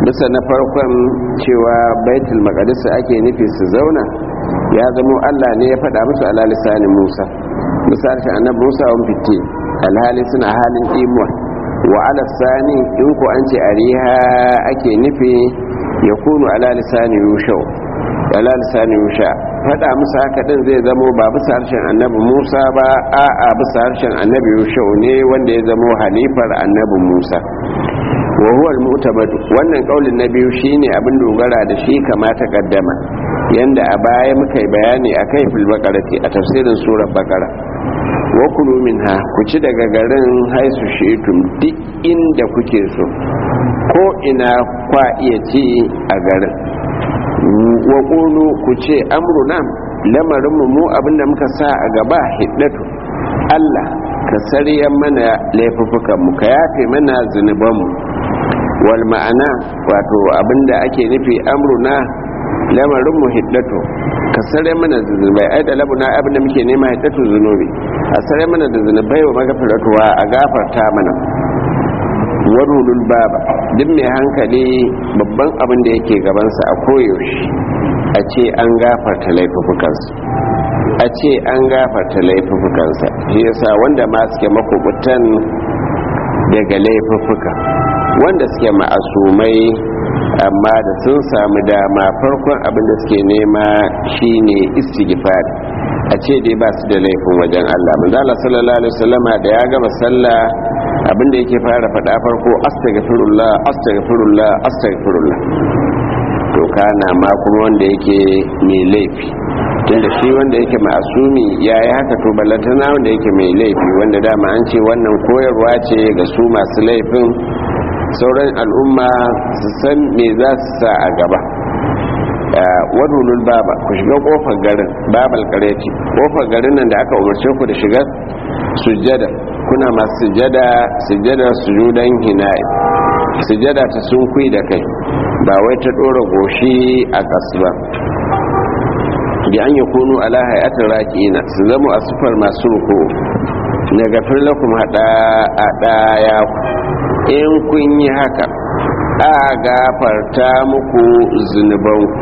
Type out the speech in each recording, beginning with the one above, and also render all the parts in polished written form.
bisa na farkon cewa baitul maqdis ake nufi su zauna ya zamo Allah ne ya faɗa musu ala lisanin Musa misalin annabi Musa wa fitti alhali suna halin imuwa wa ala sani in ko an ce ariha ake nufi ya kunu ala lisanin Yusha ala lisanin Yusha faɗa musu haka din zai zamo ba bisa harshen annabi Musa ba a bisa harshen annabi Yusha ne wanda ya zamo halifar annabi Musa wa huwa al-mu'tamad wannan kaulin na biyu shine abin dogara da shi kama ta kaddama yanda a baya muka yi bayani akai fil baqarati a tafsirin surar baqara wa kulu minha ku ci daga garin haisu shi'tum duk inda kuke so ko ina kwa iya ci a garin wa qulu ku ce amruna lamarin mu abinda muka sa a gaba hiddatu Allah ka sariyan mana laifukan mu ka yafe mana zunuban mu wal ma'ana wato abinda ake nufi amruna lamarin mu hiddatu ka sare mana zunubai ai da labuna abinda muke nema hiddatu zunubi a sare mana da zunubai wa magafiratuwa a gafarta mana warulul baba duk mai hankali babban abin da yake gabansa a koyaushe a ce an gafarta laifukansa a ce an gafarta laifukansa shi yasa wanda ma suke makubutan daga laifuka wanda suke ma'asumai amma da sun samu dama farkon abin da suke nema shine istighfar a ce dai ba su da laifin wajen Allah manzo Allah sallallahu alaihi wasallama da ya gama sallah abin da yake fara faɗa farko astaghfirullah astaghfirullah astaghfirullah to kana ma kuma wanda yake mai laifi tunda shi wanda yake ma'asumi yayi haka to ballantana wanda yake mai laifi wanda dama an ce wannan koyarwa ce ga su masu laifin sauran al'umma su san me za su sa a gaba wadulul baba ku shiga kofar garin babal kareti kofar garin nan da aka umarce ku da shiga sujjada kuna masu sujjada sujudan hina'i sujjada ta sunkui da kai ba wai ta dora goshi a kasba bi an yakunu ala hayatin raqiina su zama a sufar masu ruku na gafir lakum hadaya in kun yi haka a gafarta muku zunubanku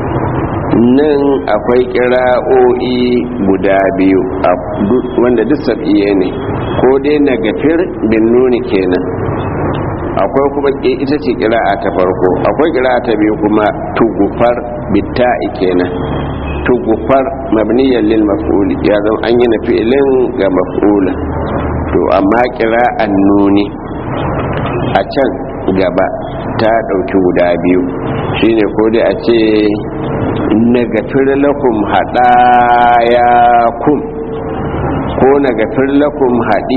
nan akwai kira'o'i guda biyu wanda duk sab'iye ne ko dai na gafir bin nuni kenan akwai kuma ita ce kira'a ta farko akwai kira'a ta biyu kuma tugufar bitta'i kenan tugufar mabniyan lil maf'uli ya zama an yi na fi'ilin ga maf'ula to amma kira'an nuni a can gaba ta dauki guda biyu shine ko dai a ce nagafir lakum hadayakum ko nagafir lakum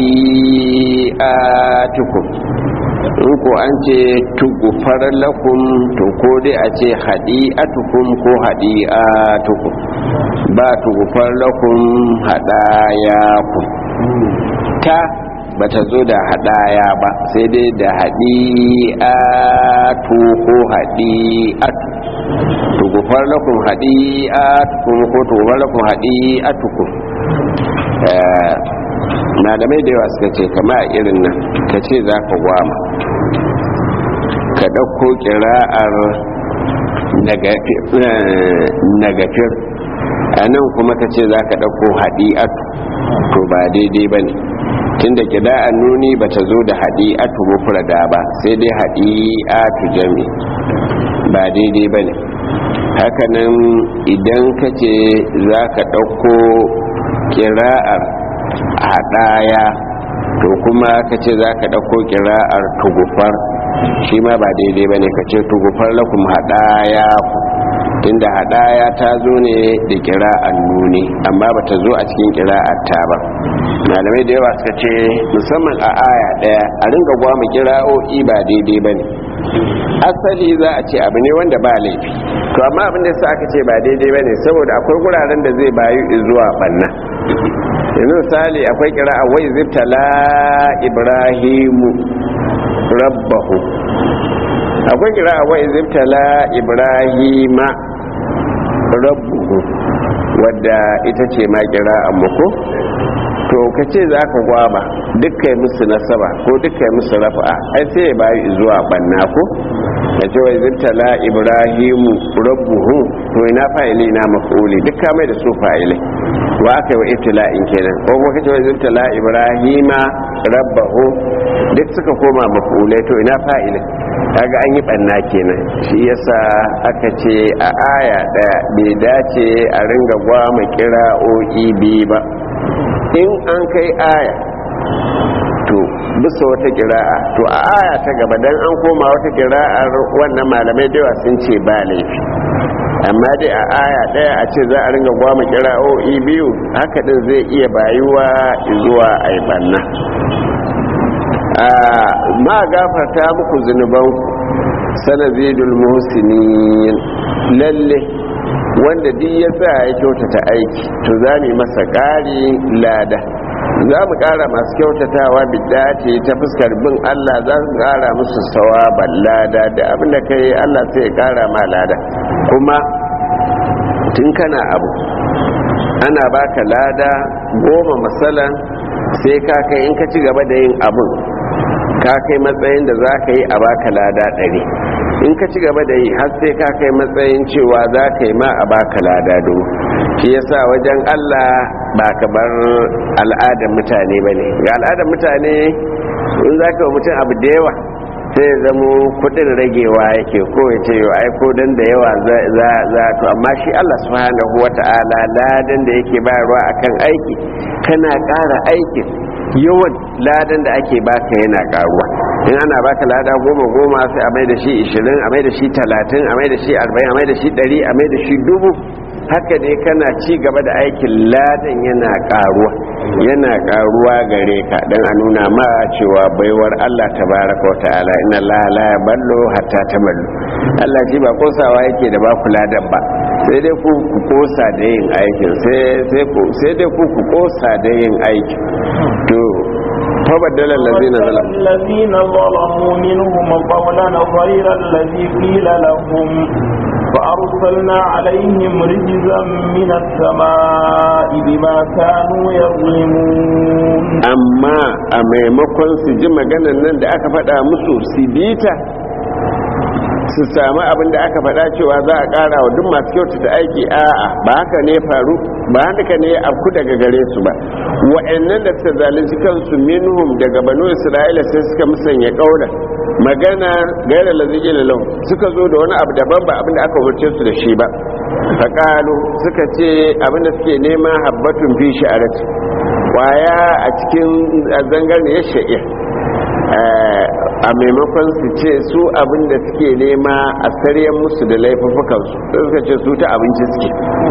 hadiatukum in ko an ce tugufar lakum to ko dai a ce hadiatukum ko hadiatukum ba tugufar lakum hadayakum ta bata zo da hadaya ba sai dai da hadiatu ko hadiatu tugufar lakum hadiatukum ko tugufar lakum hadiatukum malamai da yawa suka ce kama irin nan ka ce za ka gwama ka ɗauko ƙira'ar nagafir a nan kuma ka ce za ka ɗauko hadi'atu to ba daidai ba ne tunda ƙira'ar nuni ba ta zo da hadi'atu mufrada ba sai dai hadi'atu jami ba daidai ba ne hakanan idan ka ce za ka ɗauko ƙira'ar hadaya to kuma ka ce za ka ɗauko ƙira'ar tugufar shi ma ba daidai ba ne ka ce tugufar lakum hadaya tunda hadaya ta zo ne da ƙira'ar nuni amma ba ta zo a cikin ƙira'ar ta ba malamai da yawa suka ce musamman a aya ɗaya a ringa gwama ƙira'o'i ba daidai ba ne asali za a ce abu ne wanda ba laifi to amma abin da sa aka ce ba daidai ba ne saboda akwai guraren da zai bayu zuwa banna yanzu misali akwai kira'a wai zibtala ibrahimu rabbahu akwai kira'a wai zibtala ibrahima rabbuhu wadda ita ce ma kira'an muku to ka ce za ka gwaba dukkan musu nasaba ko dukkan musu rafa'a ai sai ya bayu zuwa banna ko da cewa zibtala ibrahimu rabbuhu to ina fa'ili na maf'uli duk ka mai da su fa'ilai wa aka yi wa ibtila'in kenan ko kuma kace wa zibtala ibrahima rabbahu duk suka koma maf'ulai to ina fa'ilai kaga an yi banna kenan shi yasa aka ce a aya daya bai dace a ringa gwama kira'o'i biyu ba in an kai aya to bisa wata kira'a to a aya ta gaba dan an koma wata kira'ar wannan malamai da yawa sun ce ba laifi amma dai a aya daya a ce za a ringa gwama kira'o'i biyu haka din zai iya bayuwa zuwa ai banna ma gafarta muku zunubanku sanazidul muhsinin lalle wanda duk ya tsaya ya kyautata aiki to za mu masa ƙari lada za mu ƙara masu kyautatawa bidati ta fuskar bin Allah za su ƙara musu sawaban lada da abin da kai Allah sai ya ƙara ma lada kuma tun kana abu ana baka lada 10 masalan sai ka kai in ka ci gaba da yin abun ka kai matsayin da za ka yi a baka lada 100 in ka ci gaba da yi har sai ka kai matsayin cewa za ka yi ma a baka lada 1000 shi yasa wajen Allah ba ka bar al'adar mutane ba ne ga al'adar mutane in za ka wa mutum abu da yawa sai ya zamo kudin ragewa yake ko ya ce yau aiko dan da yawa za to amma shi Allah subhanahu wata'ala ladan da yake bayarwa akan aiki kana ƙara aikin yawan ladan da ake baka yana karuwa in ana baka lada 10 sai a mai da shi 20 a mai da shi 30 a mai da shi 40 a mai da shi 100 a mai da shi 1000 haka dai kana ci gaba da aikin ladan yana karuwa gare ka dan a nuna ma cewa baiwar Allah tabaraka wa ta'ala inna Allah la yaballu hatta tamallu Allah ji ba kosawa yake da ba ku ladan ba sai dai ku kosa da yin aikin sai dai ku kosa da yin aikin to فبدل الذين ظلموا منهم قولا غير الذي قيل لهم فأرسلنا عليهم رجزا من السماء بما كانوا يظلمون أما أمامكم سجم جنا نند أكفأ مسو سبيتا su sami abin da aka faɗa cewa za a ƙara wa duk masu kyautata aiki a'a ba haka ne faru ba haka ne afku daga gare su ba wa'annan da suka zalunci kansu minhum daga banu isra'ila sai suka musanya ƙaura magana gaira laziki lalau suka zo da wani abu daban ba abin da aka umarce su da shi ba faƙalu suka ce abin da suke nema habbatun fi sha'arat kwaya a cikin zangarniyar sha'ir a maimakon su ce su abinda suke nema a saryan musu da laifukansu suka ce su ta abinci suke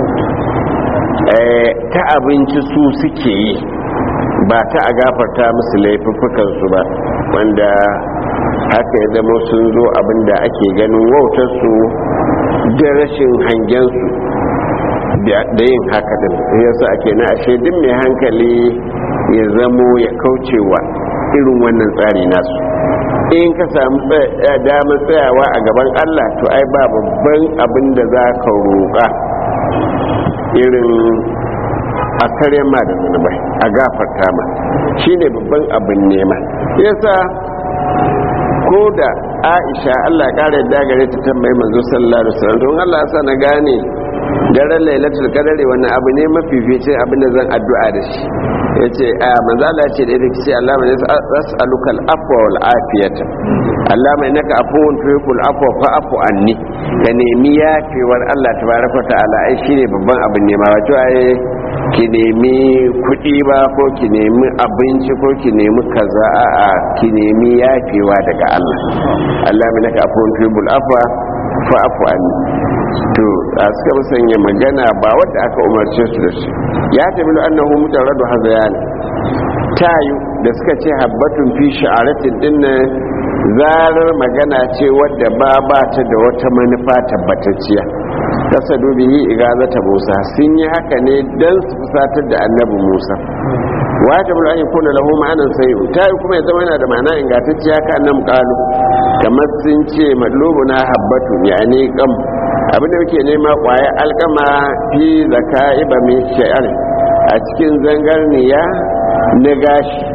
ta abinci su suke yi ba ta a gafarta musu laifukansu ba wanda haka ya zama sun zo abinda ake ganin wautarsu da rashin hangensu da yin haka din yasa ake na ashe duk mai hankali ya zamo ya kaucewa irin wannan tsari nasu in ka samu damar tsayawa a gaban Allah to ai ba babban abin da za ka roƙa irin a kare ma da zunubai a gafarta ma shine babban abin nema yasa ko da Aisha Allah ƙara yadda gare ta tambayi manzo sallallahu alaihi wasallam don Allah ya sa na gane daren lailatul qadari wannan abu ne mafificin abin da zan addu'a da shi yace a manzo Allah ce da yake Allah mai as'aluka al-afwa wal afiyata Allah mai naka afuwun tuhibul afwa fa afu anni ka nemi yafewar Allah tabaraka ta'ala ai shine babban abin nema wato ai ki nemi kudi ba ko ki nemi abinci ko ki nemi kaza a ki nemi yafewa daga Allah Allah mai naka afuwun tuhibul afwa fa afu anni to a suka musanya magana ba wadda aka umarce su da shi ya tabilu annahu mujarradu hazayan tayu da suka ce habbatun fi sha'aratin dinnan zarar magana ce wadda ba ta da wata manufa tabbatacciya kasa dubihi igazata Musa sun yi haka ne dan su fusatar da annabi Musa wajibul an yakuna lahu ma'anan sayyi tayu kuma ya zama yana da ma'ana ingantacciya ka annam qalu kamar sun ce madlubuna habbatu yani qam abinda muke nema kwaya alkama fi zaka'iba min sha'ar a cikin zangarniya na gashi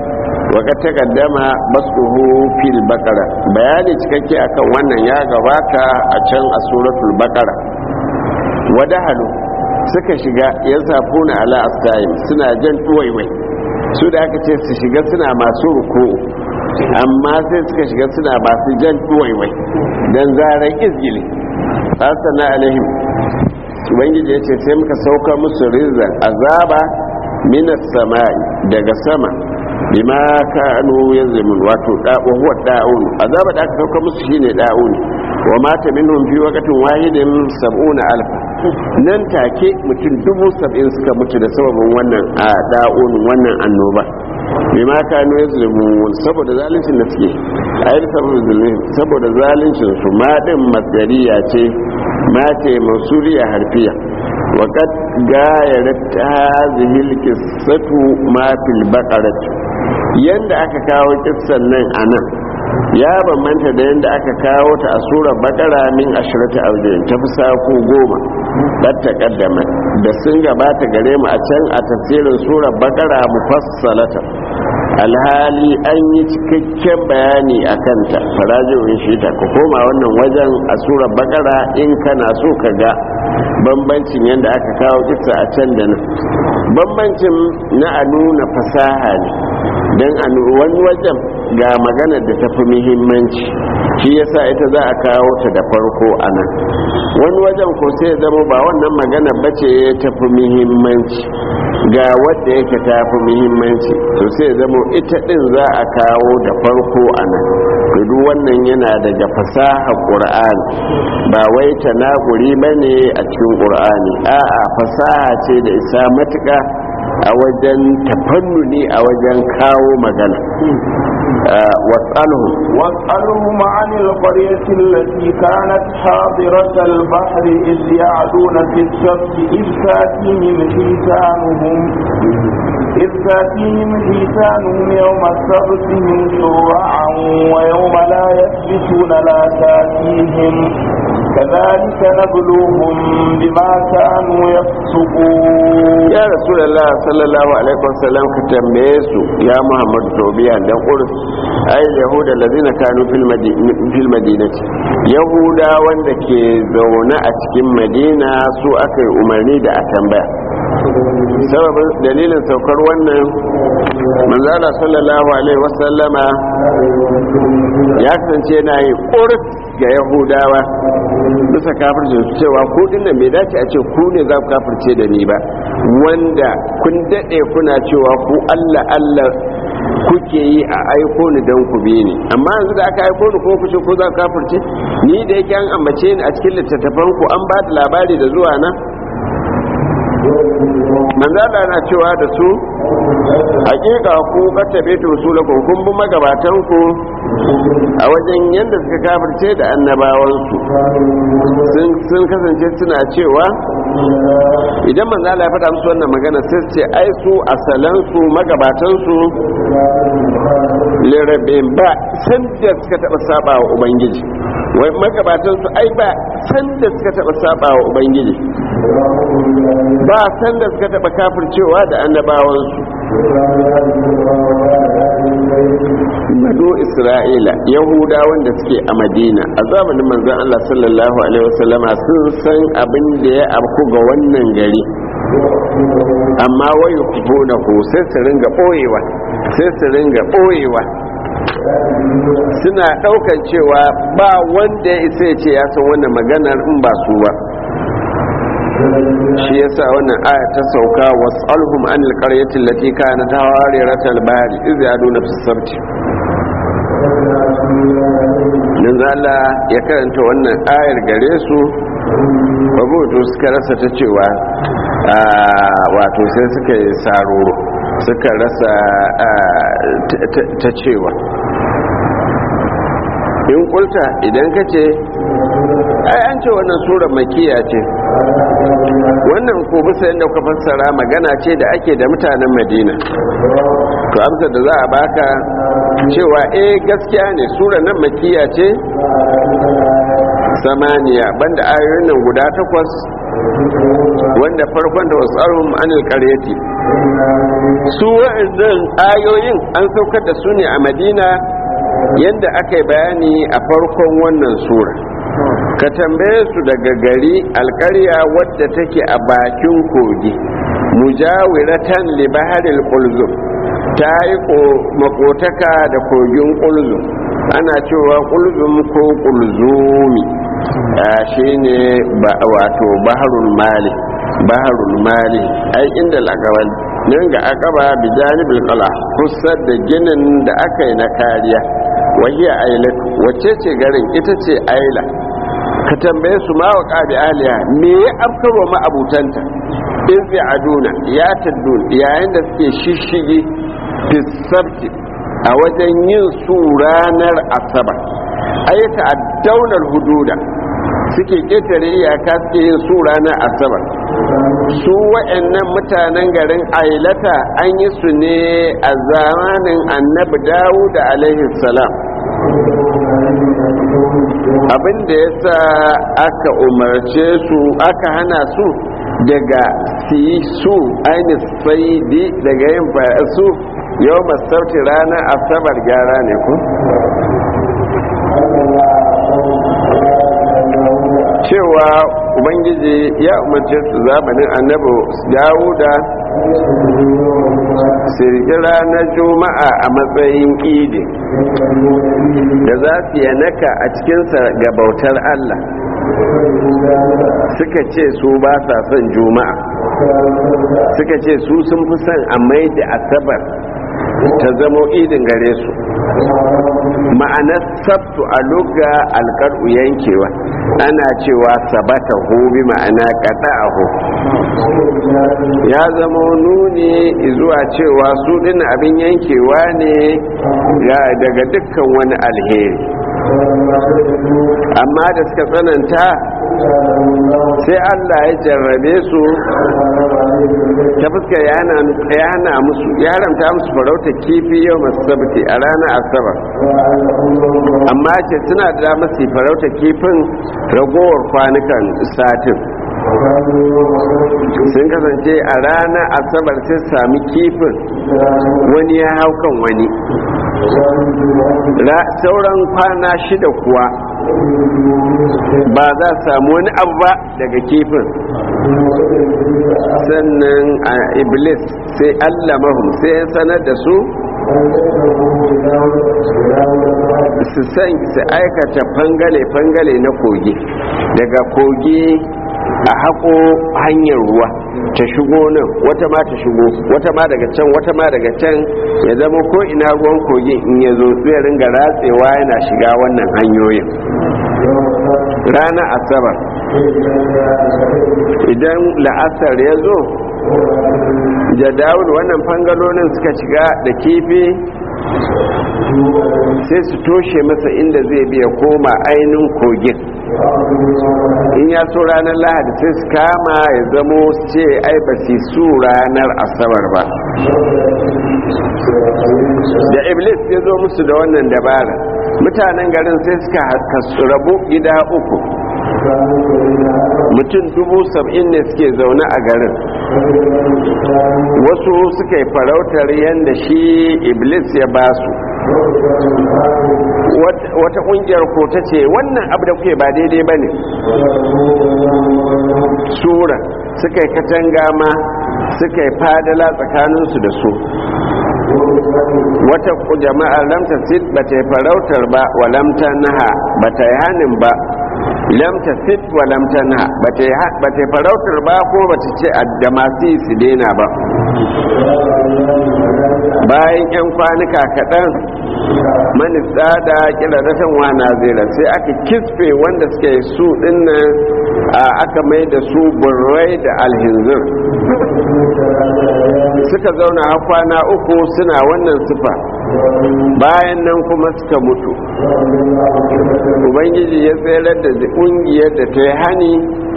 waka takaddama basuhu fil baqara bayani cikakke akan wannan ya gabata a can a suratul baqara wadahalu suka shiga yasafuna ala astayim suna jan tuwaiwai su da aka ce su shiga suna masu ruku amma sai suka shiga suna masu jan tuwaiwai dan zaran izgili asana alaihim ubangiji ya ce sai muka sauka musu rizan azaba minas sama'i daga sama bima kanu yazmun wato da'u huwa da'un azaba da aka sauka musu shine da'un wa mata minhum fi waqtin wahidin 70,000 nan take mutum 70,000 suka mutu da sababin wannan da'un wannan annoba bima kanu yazmun saboda zalincin da suke ayi saboda zalincin su ma din masdariya ce ma ce masuriya harfiya وقد غايرت هذه القصة ما في البقرة yanda aka kawo kissan nan anan ya bambanta da yanda aka kawo ta a surar bakara min ashirata aujin ta fi sako 10 da ta kaddama da sun gabata gare mu a can a tafsirin surar bakara mufassalata alhali an yi cikakken bayani a kanta farajin shi ta ka koma wannan wajen a surar bakara in kana so ka ga bambancin yadda aka kawo kissa a can da nan bambancin na a nuna fasaha ne don wani wajen ga maganar da tafi muhimmanci shi yasa ita za a kawo ta da farko a nan wani wajen ko sai zama ba wannan magana bace ya tafi muhimmanci ga wadda yake tafi muhimmanci to sai zama ita din za a kawo da farko a nan duk wannan yana daga fasaha qur'ani ba wai tanaguri bane a cikin qur'ani a'a fasaha ce da isa matuka a wajen tafannuni a wajen kawo magana واسألهم عن القرية التي كانت حاضرة البحر إذ يعدون في السبت إذ تأتيهم حيتانهم يوم سبتهم شرعا ويوم لا يسبتون لا تأتيهم كذلك نبلوهم بما كانوا يفسقون يا رسول الله صلى الله عليه وسلم كتنبيسوا يا محمد توبيا دقل أي اليهود الذين كانوا في المدينة يهودا وانك زونا أتكين مدينة سوء أكي أمرني دا أتنبيا sababin dalilin saukar wannan manzala sallallahu alaihi wasallama ya kasance yana yi ƙoris ga yahudawa bisa kafircin su cewa ko dinnan bai dace a ce ku ne za ku kafirce da ni ba wanda kun daɗe kuna cewa ku Allah Allah kuke yi a aiko ni don ku bi ni amma yanzu da aka aiko ni ko ku ce ko za ku kafirce ni da yake an ambace ni a cikin littattafan ku an ba da labari da zuwa na manzala na cewa da su hakika ku kattabe to rasulakum kun bi magabatan ku a wajen yanda suka kafirce da annabawan su sun kasance suna cewa idan manzala ya faɗa musu wannan magana sai su ce ai su asalan su magabatan su lirabin ba san da suka taba saba wa ubangiji wai magabatan su ai ba san da suka taba saba wa ubangiji ba san da suka taba kafircewa da annabawansu Banu Isra'ila Yahuda wanda suke a Madina a zamanin manzon Allah sallallahu alaihi wasallama sun san abin da ya afku ga wannan gari amma wayu kubuna ko sai su ringa boyewa suna daukan cewa ba wanda ya isa ya ce ya san wannan maganar in ba su ba shi yasa wannan aya ta sauka was'alhum anil qaryati allati kanat hawariyatal bahri iz yaduna fis sabti dan Allah ya karanta wannan ayar gare su babu suka rasa ta cewa wato sai suka yi saroro suka rasa ta cewa in kulta idan kace ai an ce wannan sura makiya ce wannan ko bisa yadda kuka fassara magana ce da ake da mutanen Madina to amsa da za a baka cewa gaskiya ne sura nan makiya ce samaniya banda ayoyin nan guda 8 wanda farkon da wasu anil qaryati su wa'annan ayoyin an saukar da su ne a Madina yadda aka yi bayani a farkon wannan sura. Ka tambaye su daga gari alƙarya wadda take a bakin kogi mujawiratan li baharil qulzum, ta yi makotaka da kogin qulzum, ana cewa qulzum ko qulzumi shine wato baharul mali ai inda lagawal nan ga akaba bi janibil qala kusa da ginin da aka yi na kariya. wahiya ailat wacce ce garin ita ce aila. ka tambaye su ma wa qabi aliya me ya afkarwa ma'abutanta in aduna ya taddun yayin da suke shishige fisabti a wajen yin su ranar asabar ayyata addaunar hududa suke ƙetare iyaka suke yin su ranar asabar. su wa'annan mutanen garin ailata an yi su ne a zamanin annabi dawud alaihi salam. abinda ya sa aka umarce su aka hana su daga su ainihin saidi daga yin su yau masauti ranar asabar gyara ne ku cewa ubangiji ya umarce su zamanin annabi dawuda sirki ranar juma'a a matsayin idi da za su yanaka a cikinsa ga bautar Allah. suka ce su ba sa son juma'a, suka ce su sun fi son a mai da asabar ta zamo idin gare su. ma'anar sabtu a lugha alƙar'u yankewa, ana cewa sabata bi ma'ana qata'ahu, ya zama nuni zuwa cewa su din abin yankewa ne daga dukkan wani alheri. amma da suka tsananta sai Allah ya jarrabe su ta fuskar yana musu, ya haramta musu farauta kifi yau masu sabti a ranar asabar, amma ce suna da damar su farauta kifin ragowar kwanukan satin. sun kasance a ranar asabar sai sami kifin wani ya hau kan wani, sauran kwana shida kuwa ba za su samu wani abu ba daga kifin. sannan a iblis sai allamahum sai ya sanar da su su aikata fangale-fangale na kogi, daga kogi a haƙo hanyar ruwa ta shigo nan, wata ma ta shigo, wata ma daga can, wata ma daga can, ya zama ko ina ruwan kogin in ya zo zai ringa ratsewa yana shiga wannan hanyoyin. ranar asabar idan la'asar ya zo jadawul wannan fangalonin suka shiga da kifi sai su toshe masa inda zai biya koma ainihin kogin. in ya so ranar lahadi sai su kama ya zamo ce ai ba su ranar asabar ba. da iblis ya zo musu da wannan dabara, mutanen garin sai suka rabu gida uku, mutum 70,000 ne suke zaune a garin. wasu suka yi farautar yadda shi iblis ya ba su, wata kungiyar ko ta ce wannan abu da kuke ba daidai ba ne. sura suka yi katanga ma suka yi fadala tsakaninsu da su. wata jama'ar lamta sit ba ta yi farautar ba wa lamta naha ba ta yi hannun ba, lamta sit wa lamta naha ba ta yi farautar ba ko ba ta ce da masu yi su dena ba. bayan 'yan kwanuka kaɗan manista da kirarratan wana zera sai aka kisfe wanda suka yi su dinnan aka mai da su burrai da alhinzir, suka zauna har kwana uku suna wannan sifa, bayan nan kuma suka mutu. ubangiji ya tsayar da ƙungiyar da ta yi hani.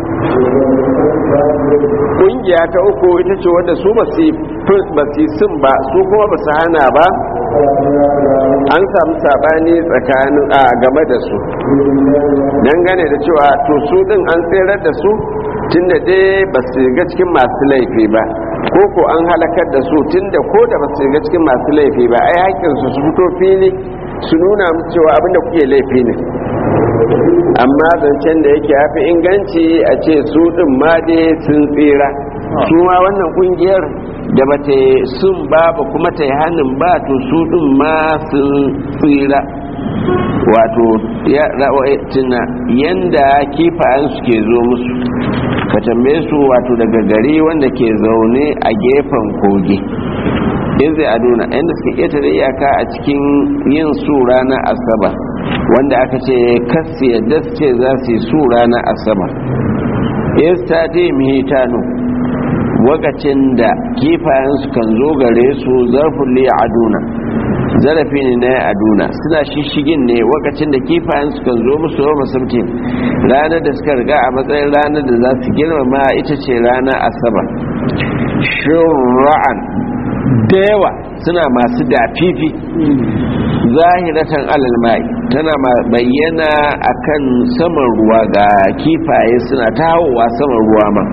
ƙungiya ta uku ita ce wadda su ba su sun ba, su kuma ba su hana ba, an samu sabani tsakanin game da su dangane da cewa to su din an tserar da su tunda dai ba su ga cikin masu laifi ba ko an halakar da su tunda ko da ba su ga cikin masu laifi ba ai haƙƙinsu su fito fili su nuna musu cewa abinda kuke laifi ne. Amma zancen da yake hafi inganci a ce su ɗin ma dai sun tsira, su ma wannan ƙungiyar da ba ta sun ba kuma ta yi hannun ba to su ɗin ma sun tsira. Wato tuna yanda kifayen su ke zo musu, ka tambaye su wato daga gari wanda ke zaune a gefen kogi in zai aduna yadda suka ƙetare iyaka a cikin yin su ranar asabar, wanda aka ce kasu yadda su ce za su yi su ranar asabar. istati mihitanu wakacin da kifayen su kan zo gare su zarfin liya aduna, zarafi ne na aduna, suna shishigin ne wakacin da kifayen su kan zo musu yau masabtin ranar da suka riga a matsayin ranar da za su girmama ita ce ranar asabar. shura'an da yawa suna masu dafifi zahiratan alalmai tana bayyana akan saman ruwa, ga kifaye suna ta hawowa saman ruwa ma.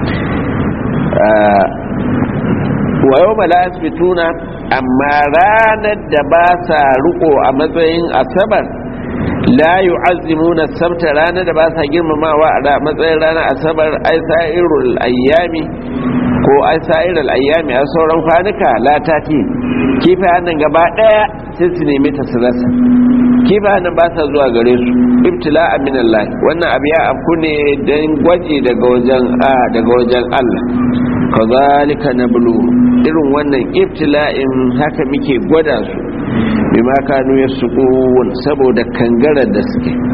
wa yau malasbituna amma ranar da ba sa riko a matsayin asabar la yu'azzimuna sabta, ranar da ba sa girmamawa a matsayin ranar asabar ai sa'irul ayyami ko ai sa'irul ayyami a sauran kwanuka la tati kifayen nan gaba daya sai su nemi ta su rasa, kifayen nan ba sa zuwa gare su ibtila'an min Allah, wannan abu ya afku ne dan gwaji daga wajen Allah. kazalika nablu, irin wannan ibtila'in haka muke gwada su bima kanu yasqun, saboda kangarar da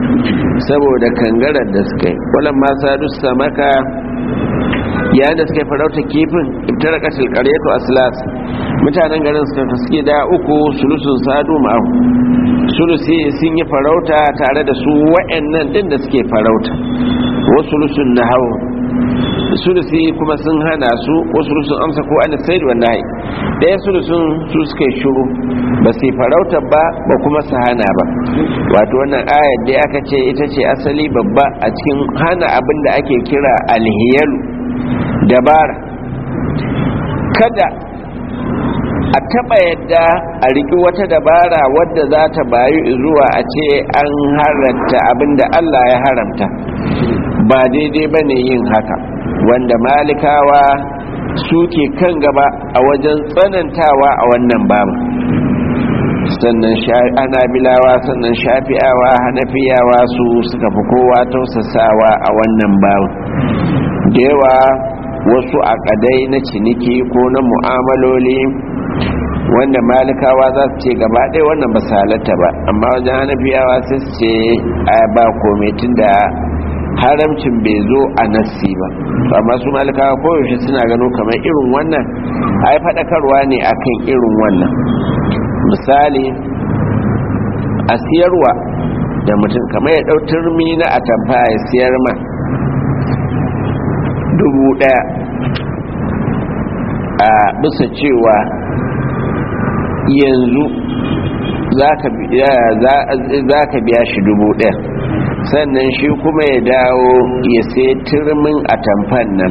suke wallan ma sadu samaka yayin da suka farauta kifin ibtarakatil qaryatu aslas, mutanen garin suka suke da uku sulusun sadu ma'ahu, sulusi sun yi farauta tare da su wa'annan din da suke farauta, wasu sulusun nahawu sulusi kuma sun hana su, wasu sulusun amsa ko an sai da nahi, ɗaya sulusun su suka yi shuru ba su farauta ba kuma su hana ba. Wato wannan ayar da aka ce ita ce asali babba a cikin hana abin da ake kira alhiyalu, dabara. Kada a taɓa yadda a riƙi wata dabara wadda za ta bayu zuwa a ce an haramta abinda Allah ya haramta, ba daidai ba ne yin haka, wanda malikawa suke kan gaba a wajen tsanantawa a wannan babu, sannan hanabilawa, sannan shafi'awa, hanafiyawa su suka fi kowa tausasawa a wannan babu. da yawa wasu akadai na ciniki ko na mu'amaloli wanda malikawa za su ce gaba ɗaya wannan ba su halatta ba, amma wajen hanafiyawa sai su ce ba komai tun da haramcin bai zo a nassi ba. amma su malikawa koyaushe suna gano kamar irin wannan ai faɗakarwa ne akan irin wannan. misali a siyarwa da mutum kamar ya ɗau turmi na atamfa ya siyar ma 1,000 a bisa cewa yanzu za ka biya shi 1,000, sannan shi kuma ya dawo ya sai turmin atamfan nan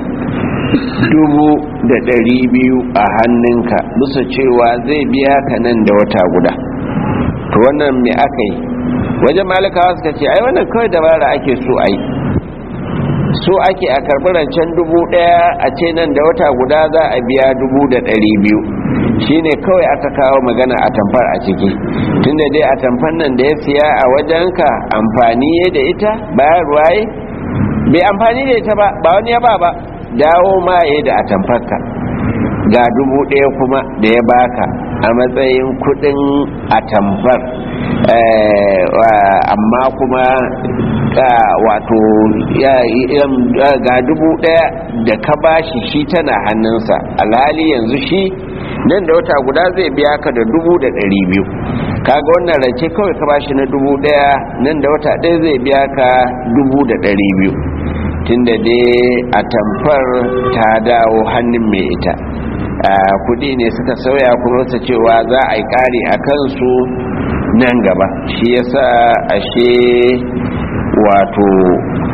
200 a hannunka bisa cewa zai biya ka nan da wata guda. to wannan me aka yi wajen malikawa suka ce ai wannan kawai dabara ake so a yi, so ake a karɓi rancen 1,000 a ce nan da wata guda za a biya 200 shine kawai aka kawo magana a tamfar a ciki, tunda dai a tamfar nan da ya siya a wajenka amfani ya da ita bayan ruwaye bai amfani da ita ba wani ya ba dawo ma ya da a tamfarka ga 1,000 kuma da ya baka a matsayin kudin a tamfar, amma kuma wato ga 1,000 da ka bashi shi tana hannunsa, alhali yanzu shi nan da wata guda zai biya ka da 200. kaga wannan rance kawai ka bashi na 1,000 nan da wata ɗaya zai biya ka 200, tunda dai a tamfar ta dawo hannun mai ita. kudi ne suka sauya kuma wata cewa za a yi ƙari a kansu nan gaba, shi yasa ashe wato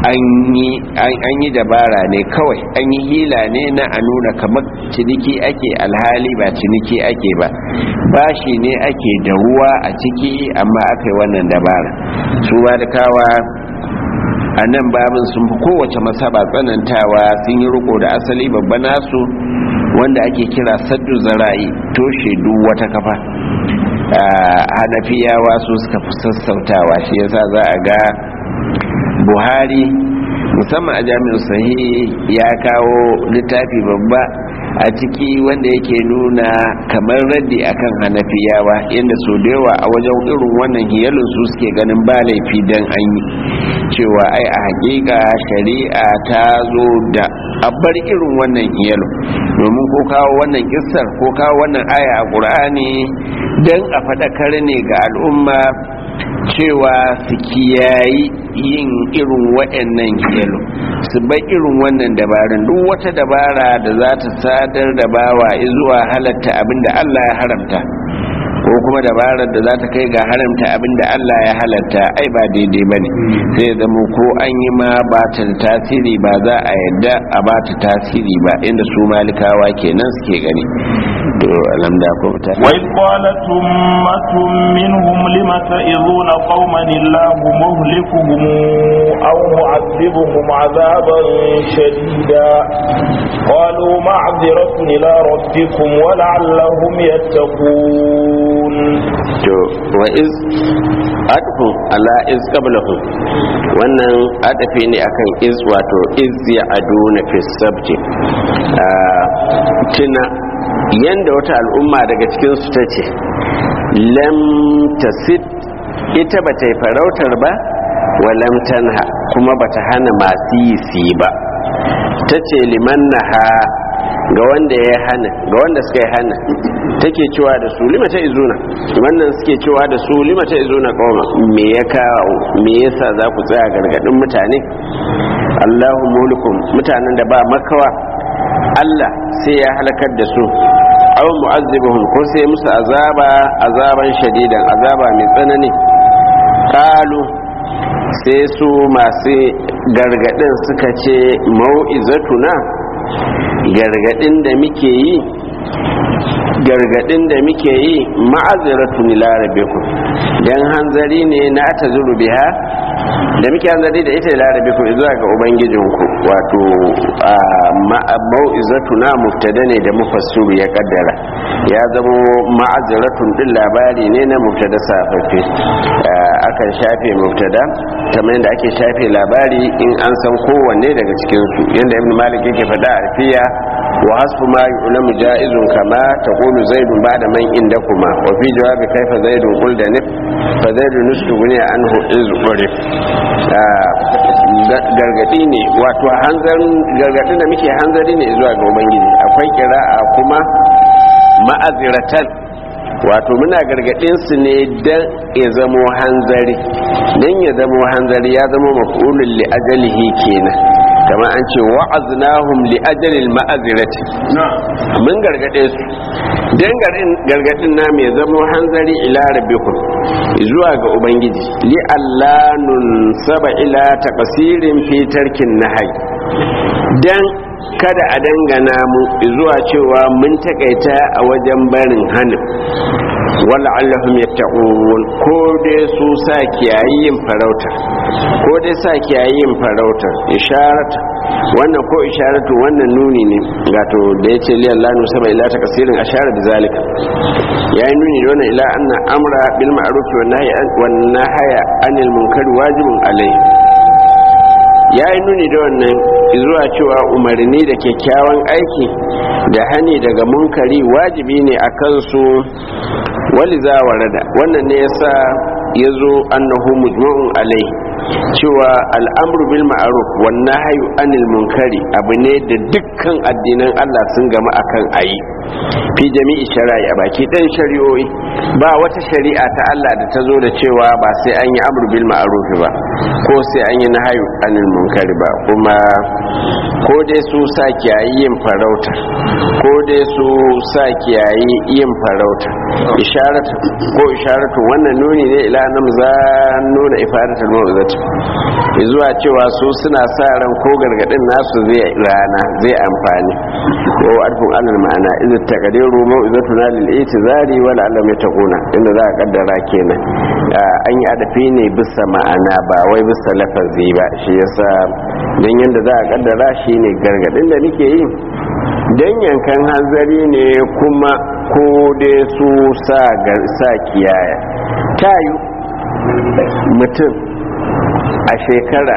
an yi dabara ne kawai, an yi hila ne na a nuna kamar ciniki ake alhali ba ciniki ake ba, bashi ne ake da ruwa a ciki amma aka yi wannan dabara. su kawa a nan babin sun fi kowace masaba tsanantawa, sun yi riko da asali babba nasu wanda ake kira saddu zara'i, toshe duk wata kafa. hanafiyawa su suka fi sassautawa, shi yasa za a ga Buhari musamman a jami'ar sahih ya kawo littafi babba a ciki wanda yake nuna kamar raddi akan hanafiyawa, yadda so da yawa a wajen irin wannan hiyalin su suke ganin ba laifi dan an yi, cewa ai a hakika shari'a ta zo da a bar irin wannan hiyalin, domin ko kawo wannan kissar ko kawo wannan aya a Qur'ani dan a faɗakar ne ga al'umma cewa su kiyayi yin irin waɗannan hiyalo, su bai irin wannan dabarun. Duk wata dabara da za ta sadar da bawa zuwa halatta abinda Allah ya haramta, ko kuma dabarar da za ta kai ga haramta abinda Allah ya halatta, ai ba daidai bane. sai zama ko an yi ma ba ta tasiri, ba za a yadda a ba ta tasiri ba, inda su malikawa kenan suke gani. to alamda ko ta wa qalat ummatun minhum lima ta'izuna qauman illahu muhlikuhum aw mu'adhibuhum 'adaban shadida qalu ma'dhiratun ila rabbikum wa la'allahum yattaqun. to wa iz atfu ala iz qablahum, wannan adafi ne akan iz, wato iz ya'aduna fi sabti. tuna yanda wata al'umma daga cikinsu ta ce lam tasid, ita ba ta yi farautar ba, wa lam tanha, kuma ba ta hana masu yi ba. ta ce liman naha, ga wanda ya hana, ga wanda suka yi hana, take cewa da su lima ta izuna, wannan suke cewa da su lima ta izuna kauma, me ya kawo, me yasa za ku tsaya gargadin mutane? Allahu mulkum, mutanen da ba makawa Allah sai ya halakar da su, aw mu'azzibuhum, ko sai musu azaban shadidan, azaba mai tsanani. Qalu, sai su masu gargadin suka ce mau'izatuna, gargadin da muke yi ma'aziratun ila rabbikum, dan hanzari ne na tazuru biha, da muke hanzari da ita ila rabbikum zuwa ga ubangijinku. wato mau'izatuna mubtada ne da mufassiru ya kaddara, ya zama ma'aziratun din labari ne na mubtada safaffe. akan shafe mubtada kamar yadda ake shafe labari in an san kowanne daga cikin su, yanda ibn malik yake faɗa a alfiya, wa hasfu ma yu'lamu ja'izun kama taqulu zaidun ba'da man indakuma, wa fi jawabi kaifa zaidun qul da nif fa zaidun nustuguni anhu iz urif. gargadi ne, wato gargadin da muke hanzari ne zuwa ga ubangiji. akwai kira'a kuma ma'aziratan, wato muna gargadin su ne dan ya zamo hanzari, dan ya zamo hanzari ya zamo maf'ulun li ajalihi kenan, kamar an ce wa'aznahum li ajalil ma'azirati, mun gargade su dan gargadin na mai zamo hanzari ila rabbikum, zuwa ga ubangiji. li allanun saba ila taqsirin fi tarkin nahyi, dan kada a dangana mu zuwa cewa mun takaita a wajen barin hanin. wala allahum yattaqun, ko dai su sa kiyayin farauta, ko dai sa kiyayin farauta. isharatu, wannan ko isharatu wannan nuni ne, gato da yace li Allah nu saba ila takasirin ashara da zalika, yayin nuni da wannan ila anna amra bil ma'ruf wan nahya anil munkar wajibun alai, yayin nuni da wannan zuwa cewa umarni da kyakkyawan aiki da hani daga munkari wajibi ne akan su. waliza warada, wannan ne yasa yazo annahu mujma'un alai, cewa al'amru bil ma'ruf wan nahyu anil munkari abu ne da dukkan addinan Allah sun gama akan ayi, fi jami'i shari'a, a baki dan shari'o'i ba wata shari'a ta Allah da ta zo da cewa ba sai an yi amru bil ma'ruf ba, ko sai an yi nahyu anil munkari ba. kuma ko dai su sa kiyayi yin farauta, ko dai su sa kiyayi yin farauta. isharatu wannan nuni ne ila nam za nuna ifadatul mau'izati, zuwa cewa su suna sa ran ko gargadin nasu zai amfani ko arfin alal ma'ana idza taqdiru mau'izatuna lil itizari wal alam yataquna inda za a kaddara kenan an yi adafi ne bisa ma'ana ba wai bisa lafazi ba shi yasa dan yanda za a kaddara shine gargadin da nake yi dan yankan hanzari ne kuma ko dai su sa kiyaya tayu mutum a shekara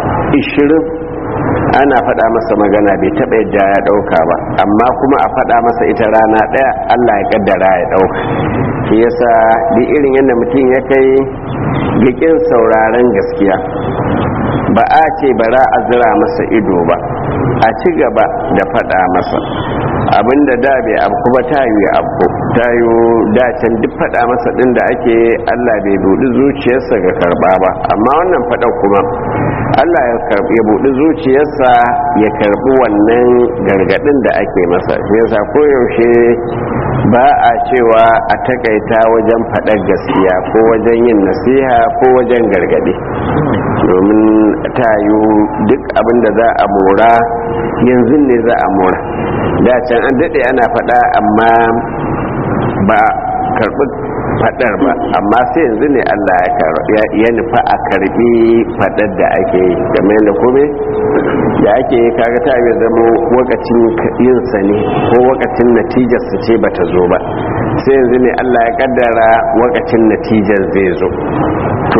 20 ana faɗa masa magana bai taɓa yadda ya ɗauka ba amma kuma a faɗa masa ita rana ɗaya Allah ya ƙaddara ya ɗauka shi yasa duk irin yadda mutum ya kai gikin sauraren gaskiya ba a ce bara a zira masa ido ba a ci gaba da faɗa masa abinda da bai abu ba tayu ya abu tayu dacen duk faɗa masa ɗin da ake Allah bai buɗi zuciyarsa ga karɓa ba amma wannan faɗa kuma Allah ya buɗi zuciyarsa ya karɓi wannan gargaɗin da ake masa yasa koyaushe ba a cewa a takaita wajen faɗar gaskiya ko wajen yin nasiha ko wajen gargaɗi domin tayu duk abin da za a mora yanzu ne za a mora da can an daɗe ana faɗa amma ba karɓi faɗar ba amma sai yanzu ne Allah ya nufa a karɓi faɗar da ake yi game da kome da ake yi kaga ta yi zama wakacin yinsa ne ko wakacin natijarsa ce ba ta zo ba sai yanzu ne Allah ya kaddara wakacin natijar zai zo to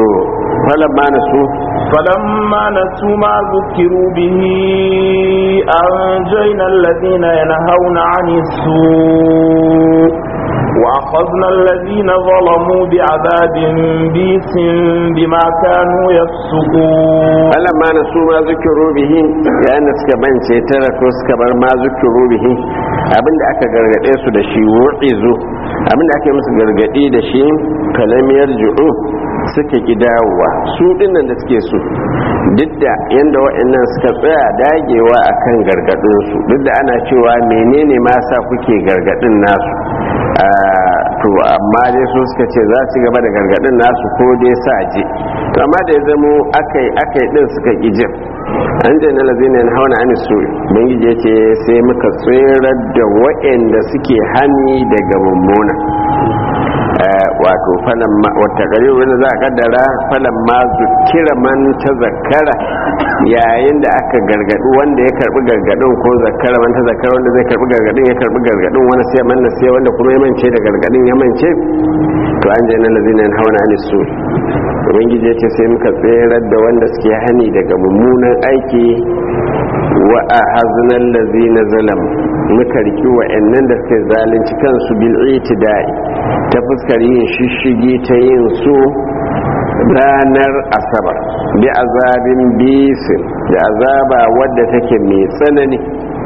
فلما نسوا ما ذكروا به أنجينا الذين ينهون عن السوء وأخذنا الذين ظلموا بعذاب بئس بما كانوا يفسقون فلما نسوا ما ذكروا به يعني سكبان تركوا سكبر ما ذكروا به abinda aka gargade su da shi wu'izu abinda aka yi musu gargadi da shi kalamiyar ju'u suke kidawa su dinnan da suke so duk da yanda wa'annan suka tsaya dagewa akan gargadin su duk da ana cewa menene ma sa kuke gargadin nasu to amma dai su suka ce za su gaba da gargadin nasu ko dai sa je to amma da ya zamo akai din suka kijin an je na lazina yana hauna an su bangije ce sai muka tsirar da waɗanda suke hani daga mummuna wato falamma wata gari wanda za a kaddara falamma zukira man ta zakara yayin da aka gargadu wanda ya karbi gargadin ko zakara man ta zakara wanda zai karbi gargadin ya karbi gargadin wani sai man na sai wanda kuma ya mance da gargadin ya mance to an je na lazina yana hauna an su ubangiji ce sai muka tserar da wanda suke hani daga mummunan aiki wa ahaznan lazina zalam muka riki wa'annan da suke zalunci kansu bil itida'i ta fuskar yin shishigi ta yin su ranar asabar bi azabin bisin da azaba wadda take mai tsanani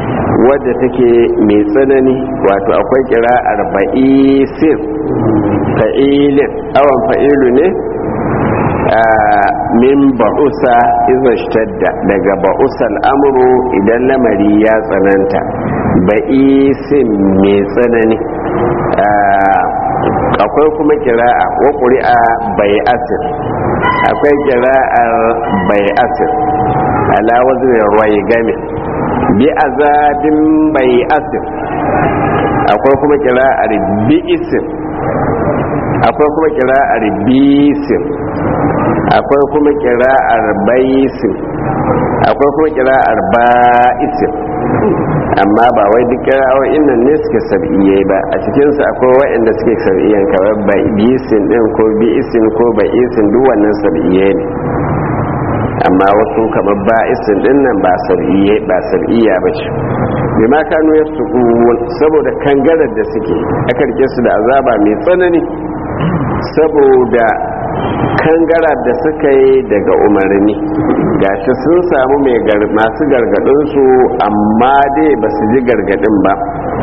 wato akwai kira 40 fa'ilin awan fa'ilu ne min ba'usa iza shtadda daga ba'usal amru idan lamari ya tsananta ba'isin mai tsanani akwai kuma kira'a wa ƙuri'a bai asir akwai kira'ar bai asir ala wazin rai game bi azabin bai asir akwai kuma kira'ar bi isim akwai kuma kira'ar bisim akwai kuma kira'ar baisim akwai kuma kira'ar ba'isim amma ba wai duk kira'o'in nan ne suke sab'iyai ba a cikinsu akwai waɗanda suke sab'iyan kawai bisin din ko bi'isin ko ba'isin duk wannan sab'iyai ne amma wasu kamar ba'isin din nan ba sab'iyya ba ce bai ma kanu ya su saboda kangarar da suke aka rike su da azaba mai tsanani saboda kangara da suka yi daga umarni gashi sun samu masu gargadinsu amma dai ba su ji gargadin ba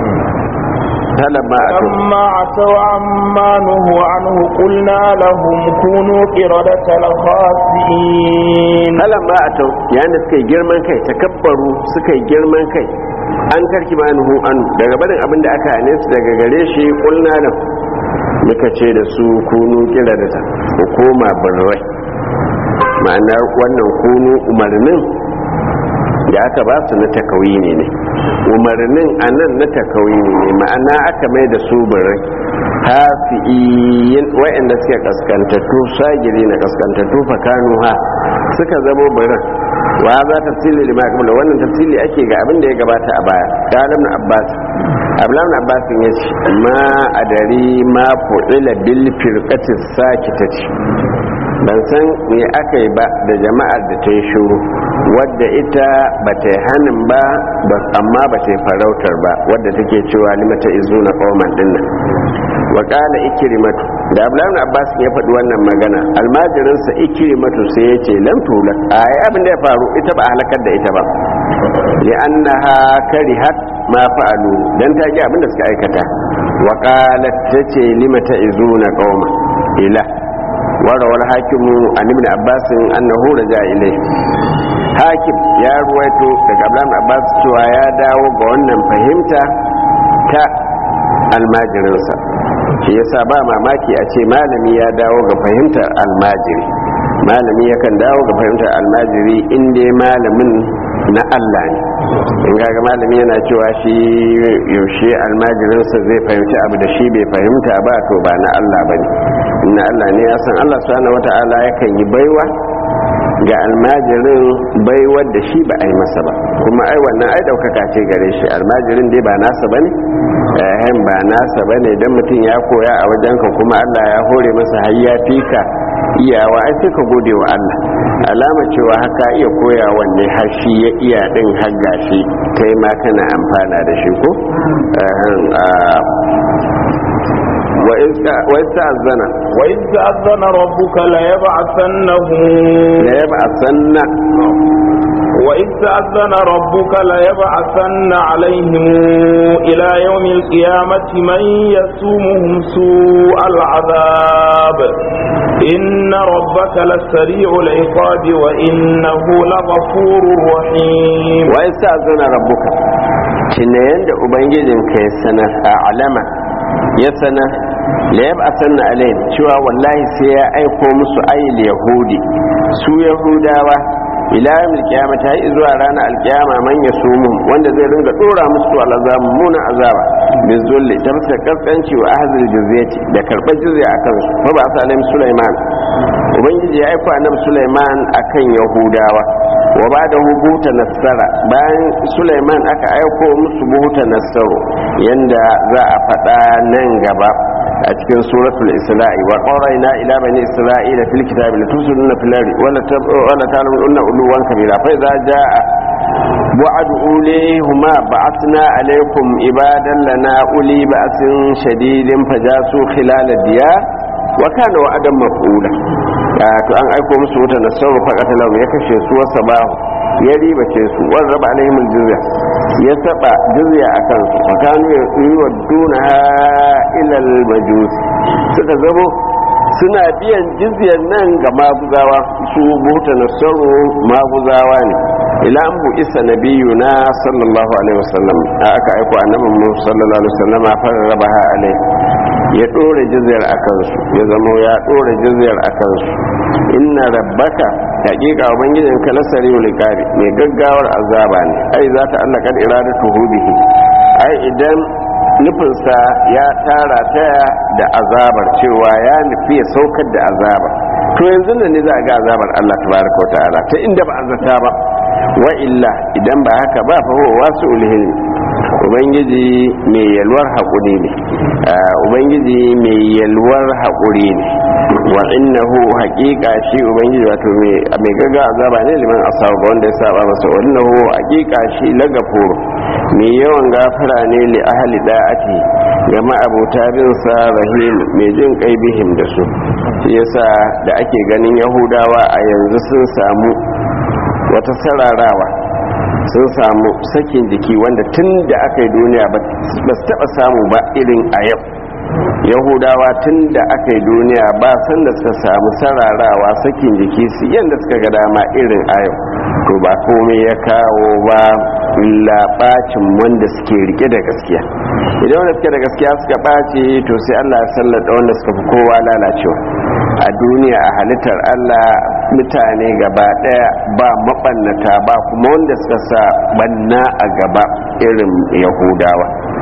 فلما عتوا عما نهوا عنه قلنا لهم كونوا قردة خاسئين فلما عتوا يعني suka girman kai takabbaru suka girman kai an tarki ma nuhu an daga barin abin da aka hane su daga gare shi kulna da muka ce da su kunu kiradata ku koma birrai ma'anar wannan kunu umarnin da aka ba su na takawini ne umarnin a nan na takawini ne ma'ana aka mai da su birai hafi'iyin wa'anda suke kaskantattu sagiri na kaskantattu fakanu ha suka zamo biran wa za tafsili lima qabla wannan tafsili ake ga abin da ya gabata a baya qalam na abbas ablan abbas ya ce ma adari ma fu'ila bil firqati sakitati ban san me aka yi ba da jama'ar da ta yi shuru wadda ita ba ta yi hannun ba amma ba ta yi farautar ba wadda take cewa limata izuna qauman dinnan wa qala ikrimatu da abdullahi abbas ya faɗi wannan magana almajirinsa ikrimatu sai ya ce lam tula ai abin da ya faru ita ba halakar da ita ba li annaha karihat ma fa'alu dan ta ji abin da suka aikata wa qalat tace limata izuna qauma ila وروى الحاكم عن ابن عباس أنه رجع إليه حاكم يا رويته daga Abdullah Abbas cewa ya dawo ga wannan fahimta ta almajirinsa shi yasa ba mamaki a ce malami ya dawo ga fahimtar almajiri malami yakan dawo ga fahimtar almajiri inda malamin na Allah ne in gaga malami yana cewa shi yaushe almajirinsa zai fahimci abu da shi bai fahimta ba to ba na Allah ba ne na Allah ne ya san Allah subhanahu wata'ala yakan yi baiwa ga almajirin baiwar da shi ba a yi masa ba kuma ai wannan ai daukaka ce gare shi almajirin dai ba nasa ba ne ba nasa ba ne don mutum ya koya a wajenka kuma Allah ya hore masa har ya fika iyawa ai sai ka gode wa Allah alama cewa haka iya koya wanne har shi ya iya din har gashi kai ma kana amfana da shi ko وإذ تأذن ربك وإذ تأذن ربك ليبعثن عليهم إلى يوم القيامة من يسومهم سوء العذاب إن ربك لسريع العقاب وإنه لغفور رحيم وإذ تأذن ربك تنين دا أبنجدين كيسنا أعلم يسنا ليبعثن عليهم شوى والله سيأيكو مسو أي اليهودي سو يهوداوة ila yawmil qiyamati hay zuwa ranar alqiyama man yasumu wanda zai ringa dora musu al'azab muna azaba bizulli ta fuska kaskanci wa ahzil jizyati da karbar jizya akan su fa ba sa alayhi sulaiman ubangiji ya aika annabi sulaiman akan yahudawa wa bada hubuta nasara bayan sulaiman aka aiko musu buhuta nasaru yanda za a fada nan gaba a cikin suratul isra'i wa qarayna ila bani isra'ila fil kitabi latusuna fil ardi wala ta'lamunna uluwan kabira fa idza jaa wa'd ulihuma ba'athna alaykum ibadan lana uli ba'sin shadidin fajasu khilal diyar wa kana wa'dan maf'ula to an aiko musu wata nasaru faqatalahu ya kashe su wasabahu ya ribace su wan raba alaihim jizya ya saba jizya akan su fakanu yuwadduna ila al-majus suka zabo suna biyan jizyar nan ga maguzawa su buta nasaru maguzawa ne ila an bu isa nabiyuna sallallahu alaihi wasallam aka aiko annabi mu sallallahu alaihi wasallam fara rabaha alai ya dore jizyar akan su ya zama ya dore jizyar akan su inna rabbaka hakika ubangijin ka lasari ulikari mai gaggawar azaba ne ai za ta allaka iradatu bihi ai idan nufinsa ya tara ta da azabar cewa ya nufi ya saukar da azabar to yanzu nan ne za a ga azabar Allah tabaraka wa ta'ala ta inda ba azata ba wa illa idan ba haka ba fa huwa wasi'ul hilm ubangiji mai yalwar haƙuri ne ubangiji mai yalwar haƙuri ne wa innahu haqiqa shi ubangiji wato mai gaga azaba ne liman asaba ga wanda ya saba masa innahu haqiqa shi lagafur mai yawan gafara ne li ahli da'ati ga ma'abota bin sa rahim mai jin kai bihim da su shi yasa da ake ganin yahudawa a yanzu sun samu wata sararawa sun samu sakin jiki wanda tun da aka yi duniya ba su taba samu ba irin a yau yahudawa tun da aka yi duniya ba san da suka samu sararawa sakin jiki su yadda suka ga dama irin a yau to ba komai ya kawo ba labacin wanda suke rike da gaskiya idan wanda suke da gaskiya suka ɓace to sai Allah ya sallata wanda suka fi kowa lalacewa a duniya a halittar Allah mutane gaba daya ba mabannata ba kuma wanda suka sa banna a gaba irin yahudawa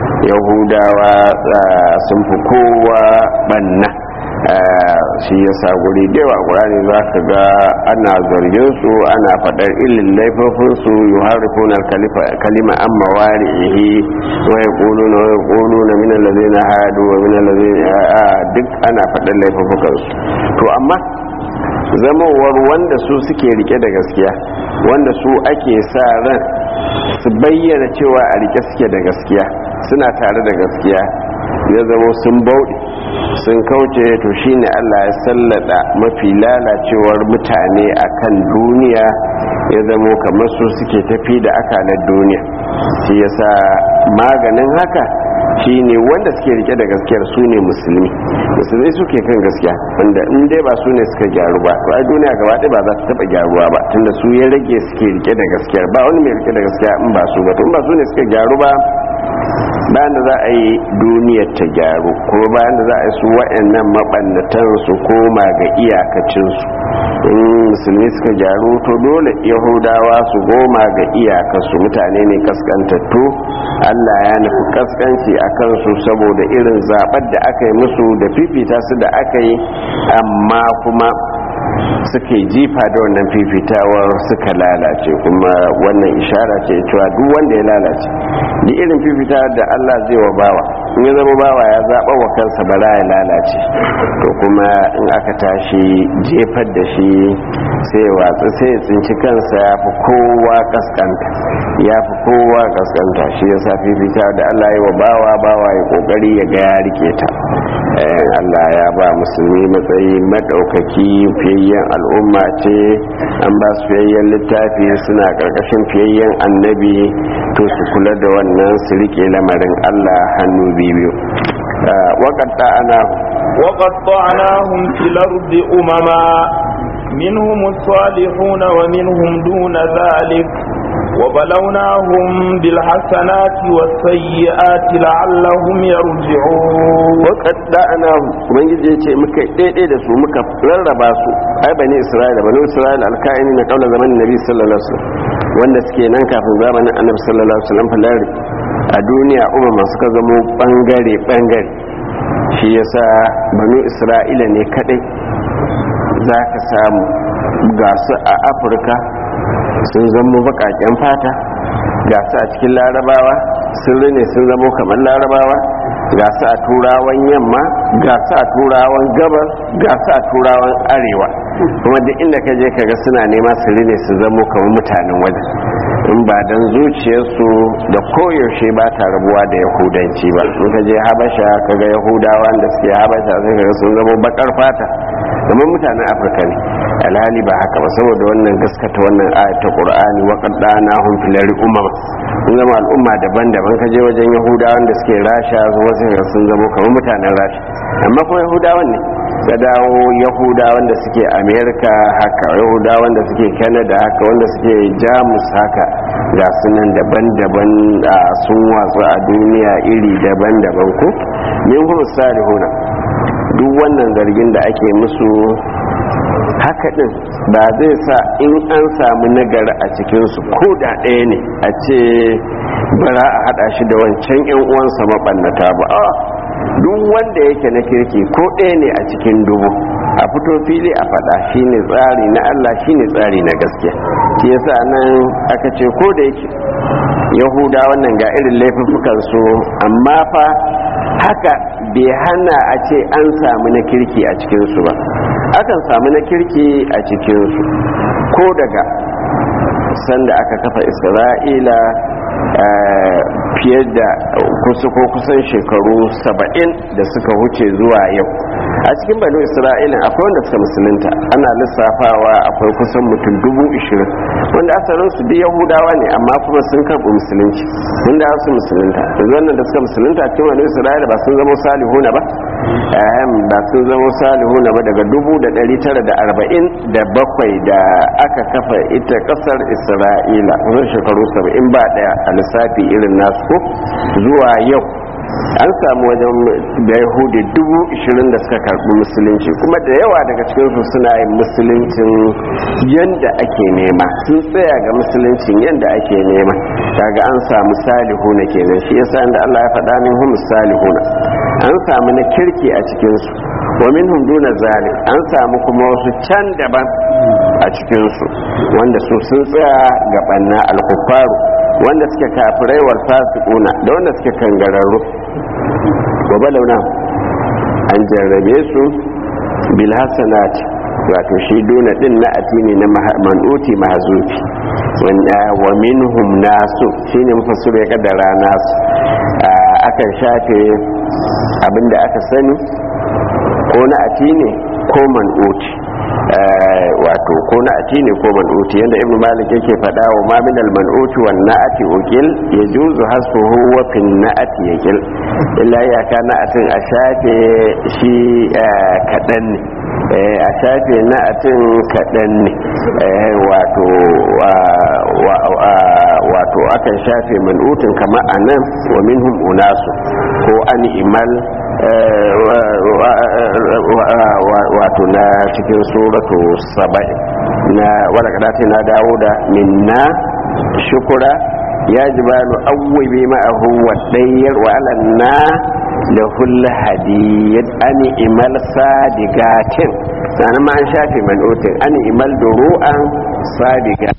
sun fi kowa banna shi yasa guri da yawa ƙurani za ka ga ana zargin su ana faɗar ilin laifofinsu yi harifuna kalima an mawari'ihi wa ya ƙulu na minan lazai na hadu wa minan lazai duk ana faɗar laifofinsu to amma zamowar wanda su suke rike da gaskiya wanda su ake sa ran su bayyana cewa a rike suke da gaskiya suna tare da gaskiya ya zama sun bauɗe sun kauce to shine Allah ya sallada mafi lalacewar mutane akan duniya ya zama kamar su suke tafi da akalar duniya shi yasa maganin haka shine wanda suke rike da gaskiyar su ne musulmi suke kan gaskiya wanda in dai ba su ne suka gyaru ba to ai duniya gaba ɗaya ba za ta taɓa gyaruwa ba tunda su ya rage suke rike da gaskiyar ba wani mai rike da gaskiya in ba su ba to in ba su ne suka gyaru ba bayan da za a yi duniyar ta gyaru kuma bayan da za a yi su waɗannan maɓannatan su koma ga iyakacinsu in musulmi suka gyaru to dole yahudawa su goma ga iyakarsu mutane ne kaskantattu Allah ya nufi kaskanci a kansu saboda irin zaɓar da aka yi musu da fifita su da aka yi amma kuma suke jifa da wannan fifitawar suka lalace kuma wannan ishara ce cewa duk wanda ya lalace da irin fifitawar da Allah zai wa bawa in ya zama bawa ya zaɓa wa kansa bara ya lalace to kuma in aka tashi jefar da shi sai watsa sai ya tsinci kansa ya fi kowa kaskanta shi ya sa fifitawar da Allah ya wa bawa ya kokari ya ga ya rike ta Allah ya ba musulmi matsayi madaukaki fiyayyen al'umma ce an ba su fiyayyen littafi suna karkashin fiyayyen annabi to su kula da wannan su rike lamarin Allah hannu biyu وقطعناهم في الأرض أمما منهم الصالحون ومنهم دون ذلك وبلوناهم بالحسنات والسيئات لعلهم يرجعون وقطعناهم من يجي muka daidai da su muka rarraba su ai bani Isra'ila alkaini na kaula zamanin Nabi sallallahu alaihi wasallam wanda suke nan kafin zamanin Annabi sallallahu alaihi wasallam falari a duniya umma suka zamo bangare shi yasa bani Isra'ila ne kadai zaka samu ga su a Afirka sun zama bakaken fata ga su a cikin larabawa sun rine sun zama kamar larabawa ga su a turawan yamma ga su a turawan gabas ga su a turawan arewa kuma duk inda ka je kaga suna nema su rine su zama kamar mutanen wajen in ba dan zuciyarsu da koyaushe ba ta rabuwa da yahudanci ba in ka je habasha kaga yahudawa da suke habasha sai kaga sun zama bakar fata kamar mutanen afirka ne alhali ba haka ba saboda wannan gaskata wannan ayat ta qur'ani wa qaddanahum fil umama sun zama al'umma daban-daban ka je wajen yahudawan da suke rasha zuwa sai sun zama kamar mutanen rasha amma kuma yahudawan ne da dawo yahudawan da suke america haka yahudawan da suke canada haka wanda suke jamus haka ga sunan daban-daban sun watsu a duniya iri daban-daban ko min kuma salihuna duk wannan zargin da ake musu haka din ba zai sa in an samu nagari a cikinsu ko da ɗaya ne a ce bara a haɗa shi da wancan 'yan uwansa maɓannata ba duk wanda yake na kirki ko ɗaya ne a cikin dubu a fito fili a faɗa shine tsari na Allah shine tsari na gaskiya shi yasa nan aka ce ko da yake yahuda wannan ga irin laifuffukan su amma fa haka bai hana a ce an samu na kirki a cikinsu ba akan samu na kirki a cikinsu ko daga sanda aka kafa isra'ila fiye da kusan shekaru 70 da suka wuce zuwa yau a cikin banu isra'ila akwai wanda suka musulunta ana lissafawa akwai kusan mutum 20,000 wanda asalin su duk yahudawa ne amma kuma sun karɓi musulunci wanda su musulunta yanzu wannan da suka musulunta a cikin banu isra'ila ba sun zama salihuna ba ba sun zama salihuna ba daga 1947 da aka kafa ita kasar isra'ila kusan shekaru 70 ba daya a lissafi irin nasu zuwa yau an samu wajen da yahudi 20,000 da suka karbi musulunci, kuma da yawa daga cikinsu suna yin musuluncin yadda ake nema, sun tsaya ga musuluncin yadda ake nema. kaga an samu salihuna kenan, shi yasa inda Allah ya faɗa minhum salihuna an samu na kirki a cikinsu, wa minhum duna zalik an samu kuma wasu can daban a cikinsu wanda su sun tsaya ga banna al-kuffaru, wanda suke kafirai wal fasiquna da wanda suke kangararru. wa balawna an jarrabe su bil hasanati, wato shi duna din na atini na manuti mahzufi, wa minhum nasu shine mufassir ya kaddara nasu, akan shafe abinda aka sani ko na atini ko manuti, wato ko na ati ne ko man'uti, yanda ibnu malik yake faɗa wa ma min al man'uti wan na'ati ukil yajuzu hasbuhu wa fin na'ati yakil, illa ya kana atin a shafe shi kadan ne, a shafe na'atin kadan ne, wato akan shafe man'utin kamar anan wa minhum unasu ko an imal, wato na cikin suratu saba'i na wadda kadata na dawo da minna shukura ya jibalu awwabi ma'ahu wa dayyar wa alanna lahul hadiyat ani imal sadigatin, sanan ma an shafe man'utin ani imal duru'an sadigatin.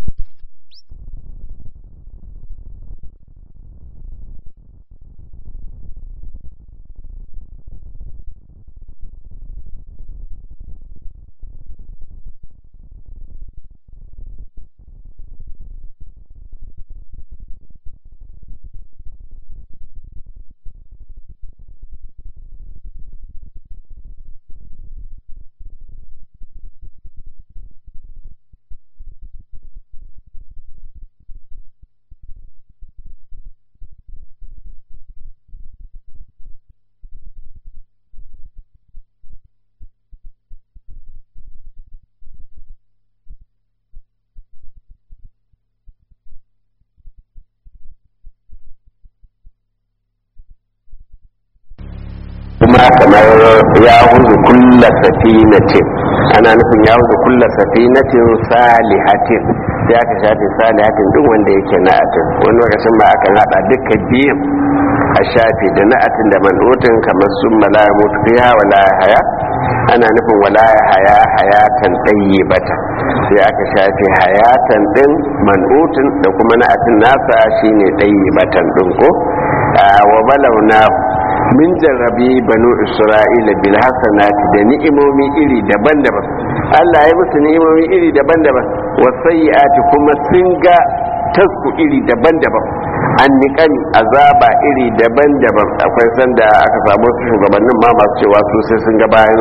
kuma kamar ya huzu kulla safinatin, ana nufin ya huzu kulla safinatin salihatin, sai aka shafe salihatin duk wanda yake na'atin. wani lokacin ba akan hada duka biyan a shafe da na'atin da man'utin, kamar sun malaya mutu fiha wala haya, ana nufin wala haya hayatan tayyibata, sai aka shafe hayatan din man'utin da kuma na'atin nasa shine tayyibatan din ko. wa balawna min jarrabi banu isra'ila bil hasanati, da ni'imomi iri daban-daban, Allah ya musu ni'imomi iri daban-daban, wa sayyi'ati kuma sun ga tasku iri daban-daban, an niƙami azaba iri daban-daban. akwai sanda aka samu su shugabannin ma masu cewa su sai sun ga bayan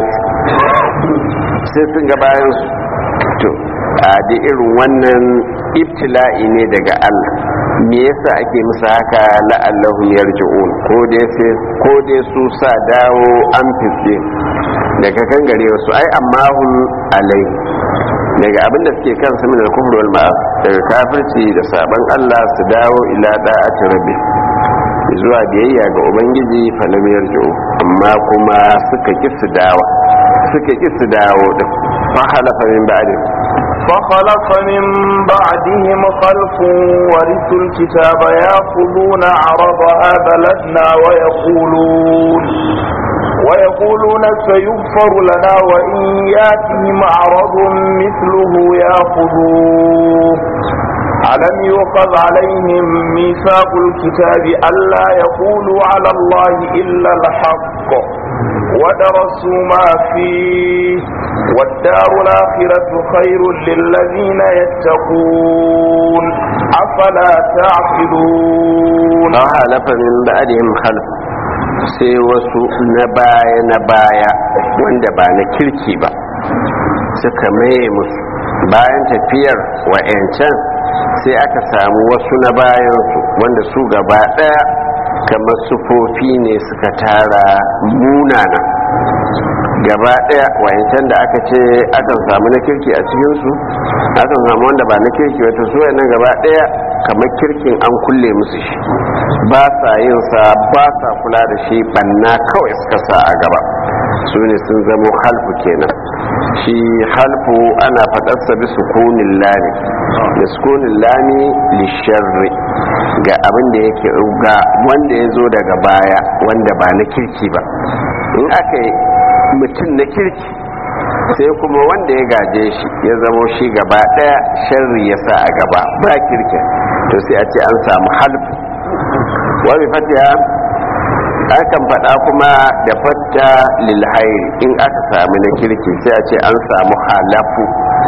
su, to a da irin wannan ibtila'i ne daga Allah. me yasa ake musu haka? la'allahum yarji'un, ko dai su sa dawo an fiske daga kan gare su, ai amma hun alai daga abinda suke kansu min al-kufr wal ma'as, daga kafirci da saban Allah su dawo ila da'ati rabbi, zuwa biyayya ga ubangiji fa lam yarji'u, amma kuma suka ki su dawo da fa halafa min ba'di فخلف من بعدهم خلف ورثوا الكتاب يأخذون عرض هذا الأدنى ويقولون سيغفر لنا وإن ياتهم عرض مثله يأخذوه. ألم يؤخذ عليهم ميثاق الكتاب ألا يقولوا على الله إلا الحق ودرسوا ما فيه والدار الآخرة خير للذين يتقون أفلا تعقلون. فخلف من بعدهم خلف، sai wasu na baya wanda ba na kirki ba suka maye musu bayan tafiyar wa'yancan, sai aka samu wasu na bayansu wanda su gaba daya kamar sufofi ne suka tara munana gaba daya. wa'yancan da aka ce akan samu na kirki a cikinsu, akan samu wanda ba na kirki, wata su nan gaba daya kamar kirkin an kulle musu shi ba sa yin sa ba sa kula da shi banna kawai suka sa a gaba su ne sun zamo halfu kenan shi halfu ana faɗarsa bi sukunin lami da sukunin lami lisharri ga abin da yake ga wanda ya zo daga baya wanda ba na kirki ba in aka yi mutum na kirki sai kuma wanda ya gaje shi ya zamo shi gaba daya sharri ya sa a gaba ba kirkin to sai a ce an samu halfu wani fatiha akan faɗa kuma da fatta lilhairi in aka samu na kirki sai a ce an samu halafu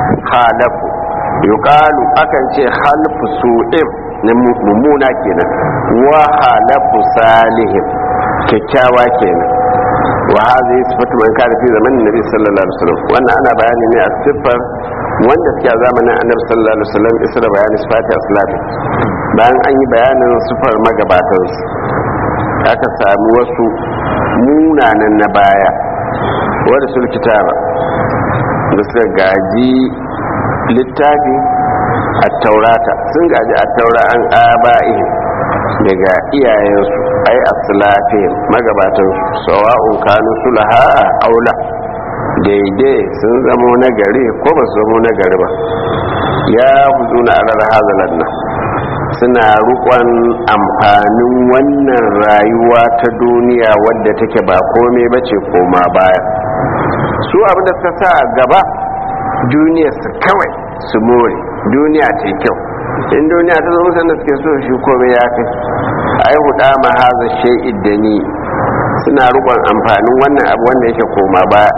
yuqalu akan ce halfu su'im na mummuna kenan wa halafu salihim kyakkyawa kenan wa hadhihi sifatu man kana fi zamanin nabi sallallahu alaihi wasallam wannan ana bayani ne a sifar wanda suke a zamanin annabi sallallahu alaihi wasallam isra bayani sifati aslafi bayan an yi bayanin sifar magabatan su aka samu wasu munanan na baya wanda sul kitaba da suka gaji littafi at-taurata sun gaji at-taura an aba'ihi daga iyayensu ai aslafi magabatan sawa'un kanu sulaha aula daidai sun zamo nagari ko ba su zamo nagari ba ya huzuna alar hazalan nan suna rukon amfanin wannan rayuwa ta duniya wadda take ba komai bace koma baya su abinda suka sa gaba duniya su kawai su more duniya ta kyau in duniya ta zo musan da suke so shi komai ya kai ai huda ma haza shay'id dani suna rukun amfanin wannan abu wanda yake koma baya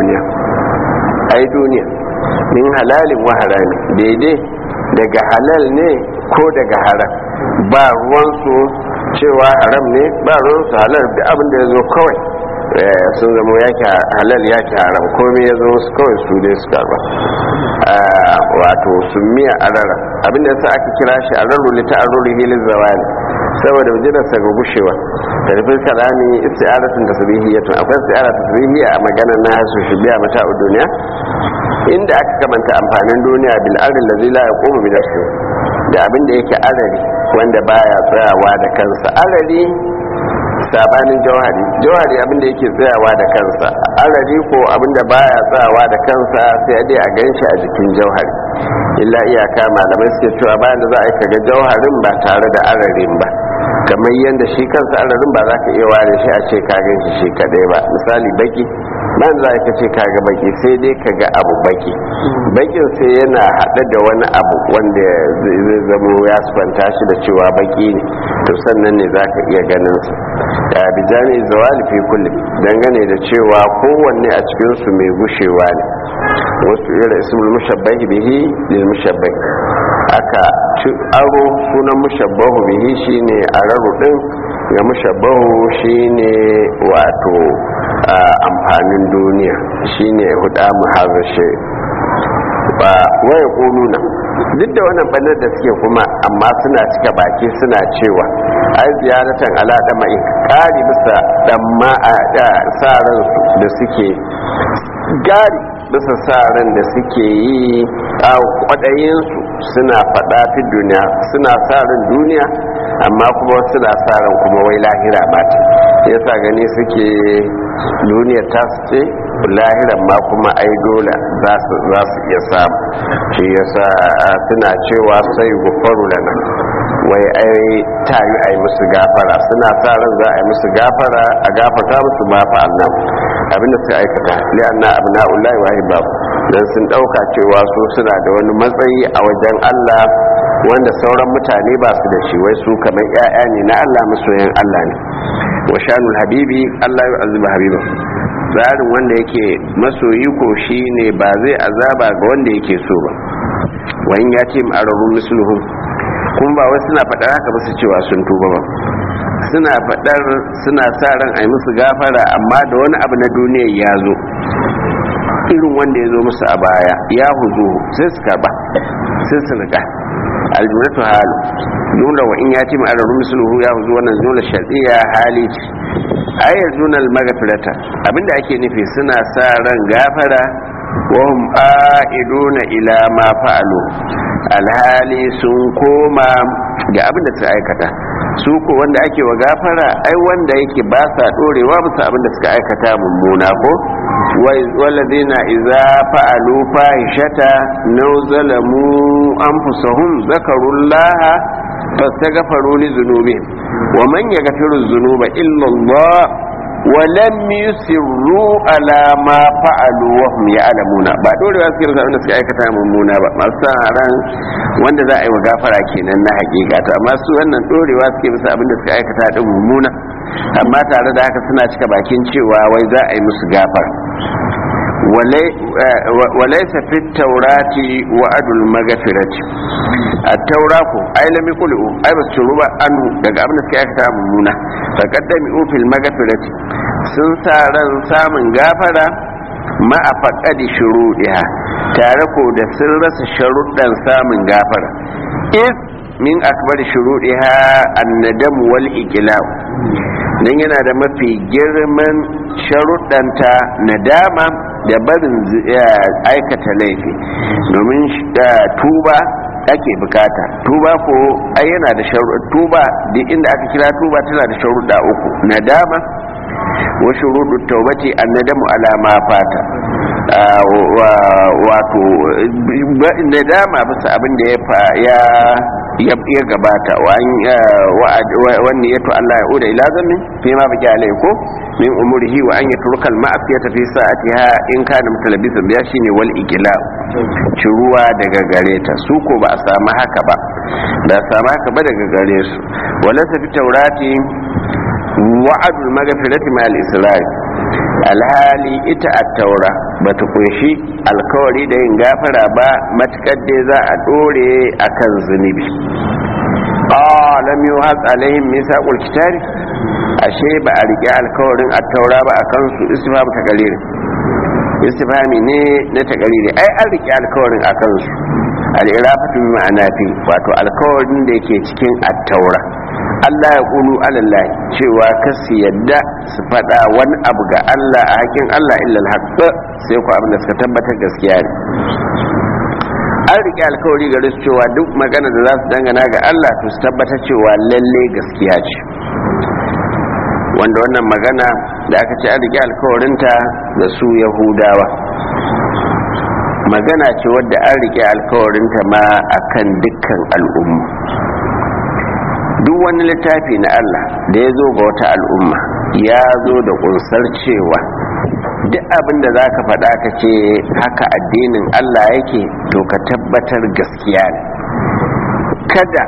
ai duniya min halalin wa harami daidai daga halal ne ko daga haram ba ruwansu cewa haram ne ba ruwansu halal da abin da ya zo kawai sun zama yake halal yake haram komai ya zo su kawai su dai su karba wato sun miya arara abinda yasa aka kira shi araru lita aruru hilin zawali saboda bijirarsa ga gushewa da rufin kalami isti'aratun tasbihiyatun akwai isti'ara tasbihiyya a maganar na hasu shi biya mata a duniya inda aka kamanta amfanin duniya bil aril ladzi la yaqumu bi nafsihi da abin da yake arari wanda baya tsayawa da kansa arari sabanin jawhari abin da yake tsayawa da kansa arari ko abin da baya tsayawa da kansa sai dai a ganshi a jikin jawhari illa iyaka malamai suke cewa bayan da za a yi kaga jawharin ba tare da ararin ba kamar yadda shi kansa ararin ba za ka iya ware shi a ce ka gan shi kadai ba misali baki bayan za ka ce kaga baki sai dai kaga abu bakin sai yana haɗe da wani abu wanda zai zamo ya sufanta shi da cewa baki ne to sannan ne za ka iya ganin su da bijani zawali fi kulli dangane da cewa kowanne a cikinsu mai gushewa ne wasu irin ismul mushabbahi bihi lil mushabbah aka aro sunan mushabbahu bihi shine araru din ga mushabbahu shine wato amfanin duniya shine huda muhazashe ba waya kuluna duk da wannan bannar da suke kuma amma suna cika baki suna cewa ai ziyaratan ala da mai kari bisa damma da saran da suke gari bisa saran da suke yi a kwadayensu suna fada fi duniya suna saran duniya amma kuma suna saran kuma wai lahira ba ta yasa gani suke duniyar ta su ce lahiran ma kuma ai dole za su iya samu shi yasa suna cewa sai gufaru lana wai ai tayi ai musu gafara suna sa ran za a yi musu gafara a gafarta musu ba fa Allah abinda suka aikata li'anna abna'ullahi wa ahibab dan sun dauka cewa su suna da wani matsayi a wajen Allah wanda sauran mutane ba su da shi wai su kamar 'ya'ya ne na Allah masoyan Allah ne wa shanul habibi Allah ya azaba habiba tsarin wanda yake masoyi ko shine ba zai azaba ga wanda yake so ba wa in ya ce ma'ararun misluhum kun ba wai suna faɗar haka ba su cewa sun tuba ba suna faɗar suna sa ran a yi musu gafara amma da wani abu na duniya ya zo irin wanda ya zo musu a baya ya huzu sai su karba sai su rika aljumlatu halu jumla wa in yati ma arru misluhu ya huzu wannan jumla shar'iyya hali ayar junal maghfirata abinda ake nufi suna sa ran gafara wa hum aiduna ila ma fa'alu alhali sun koma ga abin da suka aikata. Su ko wanda ake wa gafara ai wanda yake ba sa dorewa bisa abin da suka aikata mummuna ko walladina idza fa'alu fahishata naw zalamu anfusahum zakarullaha fastaghfiru li dhunubihim wa man yaghfiru dhunuba illa Allah wa lam yusirru ala ma fa'alu wa hum ya'lamuna. Ba dorewa suke da abin da suka aikata mummuna ba, masu ran wanda za a yi wa gafara kenan na hakika to amma su wannan dorewa suke bisa abin da suka aikata din mummuna, amma tare da haka suna cika bakin cewa wai za a yi musu gafara. walaysa fit taurati wa'adul maghfirati at-taurako ai lam yaqulu ai basu ruba anhu daga abin da suka aikata mummuna fa qaddami fil maghfirati sun sa ran samun gafara ma a faƙadi shuruɗiha tare ko da sun rasa sharuɗan samun gafara. If min akbar shuruɗiha annadam wal iqlab, dan yana da mafi girman sharuɗanta nadama da barin aikata laifi, domin tuba ake bukata. Tuba ko ai yana da sharuɗa. Tuba duk inda aka kira tuba tana da sharuɗa uku: nadama wa shuruɗu taubati annadamu ala ma fata, wato nadama bisa abin da ya gabata, wani yato Allah ya uda ila zannin fi ma baki alai ko min umurihi wa an yatruka al ma'asiyata fi sa'atiha in kana mutalabisan biya shine wal igla, ciruwa daga gare ta. Su ko ba a samu haka ba, daga gare su. wala fi taurati wa'adul maghfirati ma al-israr, alhali ita at-taura bata kunshi alkawari da yin gafara ba matakar dai za a dore akan zunubi. lam yuhaz alaihim misaqul kitari, ashe ba a rike alkawarin at-taura ba akan su. istifham taqrir, istifhami ne na taqrir, ai an rike alkawarin akan su. al-irafatu bi ma'ana fi, wato alkawarin da yake cikin at-taura. Allah ya kulu alallahi, cewa kasu yadda su faɗa wani abu ga Allah a hakin Allah illal haqq, sai ku abin da suka tabbatar gaskiya ne. An riƙe alkawari gare su cewa duk magana da za su dangana ga Allah to su tabbatar cewa lalle gaskiya ce, wanda wannan magana da aka ce an riƙe alkawarinta da su Yahudawa magana ce wadda an riƙe alkawarinta ma akan dukkan al'umma. Duk wani littafi na Allah da ya zo ga wata al'umma ya zo da kunsar cewa duk abin da za ka faɗa ka ce haka addinin Allah yake to ka tabbatar gaskiya ne, kada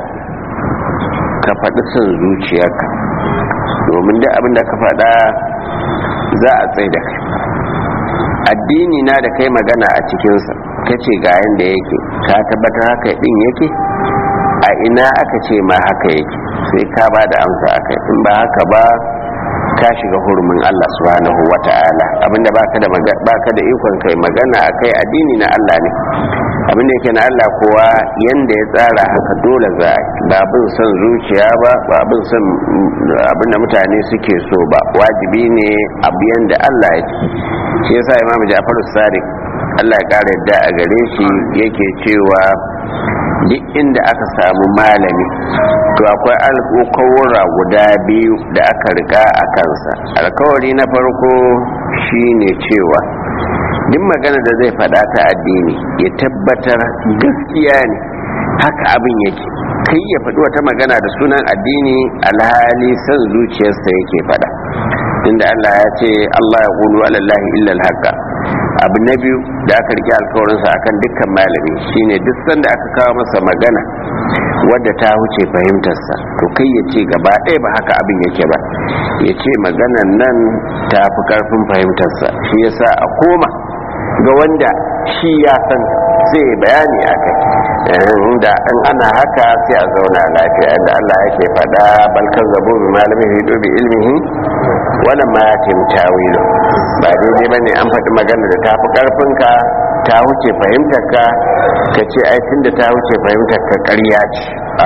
ka faɗi son zuciyarka, domin duk abin da ka faɗa za a tsaye da kai. Addini na da kai magana a cikinsa ka ce ga yanda yake, ka tabbatar haka ɗin yake? A ina aka ce ma haka yake? Sai ka ba da amsa a kai. In ba haka ba ka shiga hurumin Allah subhanahu wata'ala. Abinda baka da ikon kai magana a kai, addini na Allah ne. Abinda yake na Allah kowa yanda ya tsara haka dole za a yi, ba bin son zuciya ba, ba bin son abinda mutane suke so ba. Wajibi ne abu yanda Allah ya ce. Shi yasa Imam Ja'far Sadiq, Allah ya kara yadda a gare shi, yake cewa duk inda aka samu malami to akwai alƙawura guda biyu da aka riga a kansa. Alkawari na farko shine cewa duk magana da zai faɗa ta addini ya tabbatar gaskiya ne, haka abin yake. Kai ya faɗi wata magana da sunan addini alhali san zuciyarsa yake faɗa, inda Allah ya ce Allah ya qulu alallahi illa alhaqa. Abu na biyu da aka rike alkawarinsa akan dukkan malami shine duk sanda aka kawo masa magana wadda ta wuce fahimtarsa to kai ya ce gaba ɗaya ba haka abin yake ba, ya ce maganan nan ta fi ƙarfin fahimtarsa. Shi yasa a koma ga wanda shi ya san zai bayani a kai, da in ana haka sai a zauna lafiya. Inda Allah yake faɗa balkan zabo bi malamin hido bi ilmihi wannan ma ya ce mutawilu, ba daidai bane an faɗi magana da ta fi ƙarfinka, ta wuce fahimtarka, ka ce ai tunda ta wuce fahimtarka ƙarya ce.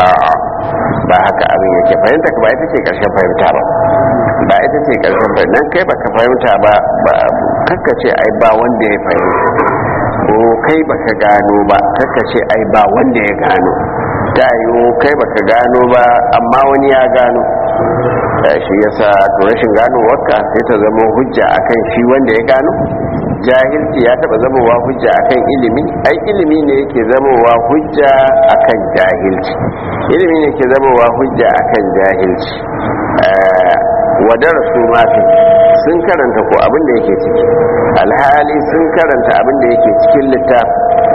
Ba haka abin yake. Fahimtarka ba ita ce ƙarshen fahimta ba, ba ita ce ƙarshen fahimta. Nan kai baka fahimta ba kakka ce ai ba wanda ya fahimta. ko kai baka gano ba kaka ce ai ba wanda ya gano, ta yiwu kai baka gano ba amma wani ya gano. Shi yasa to rashin ganowarka sai ta zama hujja akan shi wanda ya gano. Jahilci ya taba zamowa hujja akan ilimi? Ai ilimi ne yake zamowa hujja akan jahilci, ilimi ne yake zamowa hujja akan jahilci. Wadarasu mafi sun karanta ko abin da yake ciki, alhali sun karanta abin da yake cikin littafi.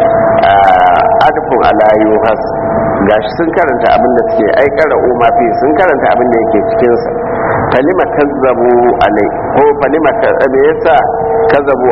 Adfun ala yuhas, gashi sun karanta abin da suke aikara mafi sun karanta abin da yake cikinsa. Falima kazzabu alai, ko falima kazzabu yasa kazzabu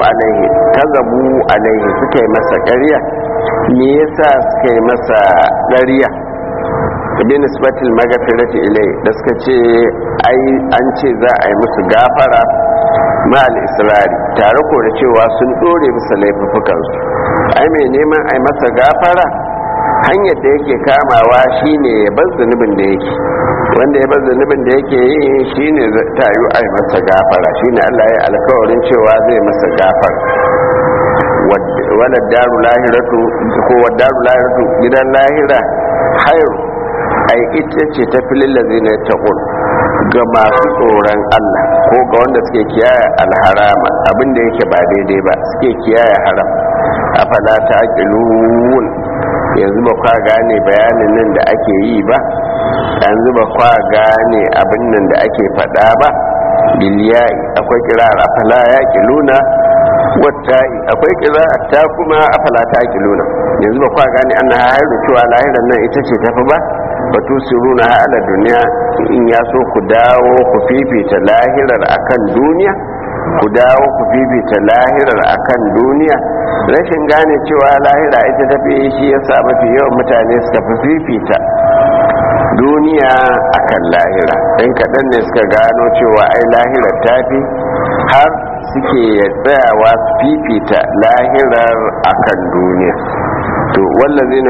alaihi suka yi masa ƙarya. Me yasa suka yi masa ƙarya? bin nisbatil magfirati ilai, da suka ce ai an ce za a yi musu gafara ma al-israri, tare ko da cewa sun dore bisa laifukansu. Ai mai neman ai masa gafara hanyar da yake kamawa shine ya bar zunubin da yake, wanda ya bar zunubin da yake yi shine ta yi ai masa gafara, shine Allah ya alkawarin cewa zai masa gafara. Wala daru lahiratu ko wadaru lahiratu, gidan lahira khairu, ai ita ce ta filin lazina taqul, ga masu tsoron Allah ko ga wanda suke kiyaye alharama, abinda yake ba daidai ba suke kiyaye haram. Afala ta'qilun, yanzu ba kwa gane bayanin nan da ake yi ba, yanzu ba kwa gane abin nan da ake faɗa ba. Biliyai akwai kirar afala yaqiluna, watta'i akwai kirar ta kuma afala ta'qiluna. Yanzu ba kwa gane annaha hayru, cewa lahiran nan ita ce tafi ba. Batu siruna ala duniya, in ya so ku dawo ku fifita lahirar akan duniya, ku dawo ku fifita lahirar akan duniya. Rashin gane cewa lahira ita tafi shi yasa mafi yawan mutane suka fi fifita duniya akan lahira. Dan kaɗan ne suka gano cewa ai lahirar tafi, har suke tsayawa su fifita lahirar akan duniya. والذين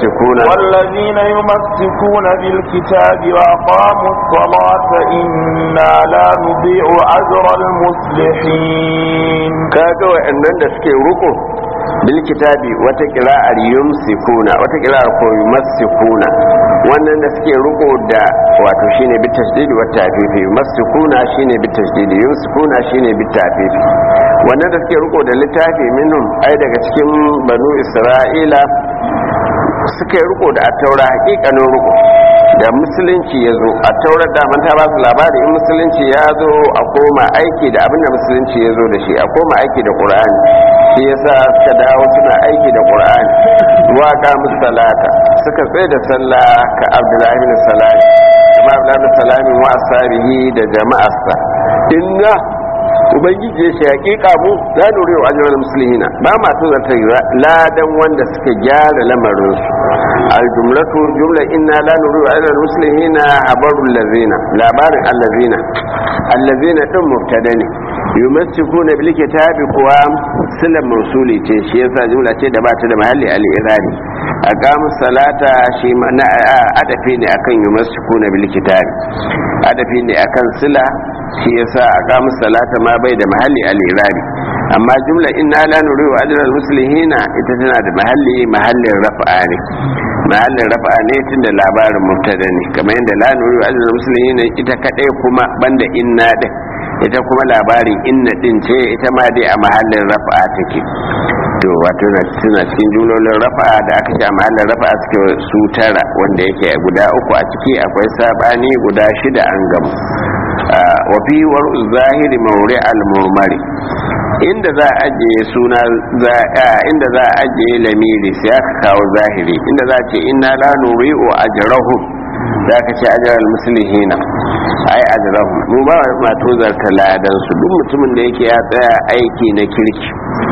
يمسكون بالكتاب وأقاموا الصلاة إنا لا نضيع أجر المصلحين. كاجو أنن دسكي ركو بالكتاب وتقراء يمسكون وتقراء يمسكون، wannan da suke riko da wato shine bi tasdid wa tafifi, yumsikuna shine bi tasdid, yumsikuna shine bi tafifi. Wannan da suke riko da littafi minhum, ai daga cikin banu Isra'ila suka yi riko da attaura hakikanin riko. Da musulunci ya zo, attaurar daman ta ba su labari in musulunci ya zo a koma aiki da abin da musulunci ya zo da shi, a koma aiki da Qur'ani. Shi yasa suka dawo suna aiki da Qur'ani. Waka musalata suka tsaye da sallah ka Abdullahi bin Salam, kuma Abdullahi bin Salam wa ashabihi da jama'arsa. Inna ubangiji ya ce hakika mu za nuri wa ajiyar musulmina, ba ma tuzarta ladan wanda suka gyara lamarinsu. Aljumlatu jumla inna la nuri wa ajiyar musulmina habarun lazina, labarin allazina ɗin mubtada ne. yumassikuna bil kitabi kuwa silan mausuli ce, shi yasa jumla ce da ba ta da mahalli al-irani. Aqamu salata shi na adafi ne akan yumassikuna bil kitabi, adafi ne akan sila, shi yasa aqamu salata ma bai da mahalli al-irani. Amma jumla inna la nuridu ajral muslihina ita tana da mahallin raf'a ne, mahallin raf'a ne tunda labarin mubtada ne, kamar yadda la nuridu ajral muslihina ita kadai kuma banda inna din, ita kuma labarin inna din ce ita ma dai a mahallin rafa'a take. To wato suna cikin jumlolin rafa'a da aka sha mahallin rafa'a suke su tara, wanda yake guda uku a ciki akwai sabani guda shida an gamu. Wa fi war'u zahiri mawri al-murmari, inda za a ajiye suna inda za a ajiye lamiri sai aka kawo zahiri, inda za a ce inna la nuri'u ajrahum, za ka ce ajral muslihina, ai ajrahum mu ba ma tozarta ladan su. Duk mutumin da yake ya tsaya aiki na kirki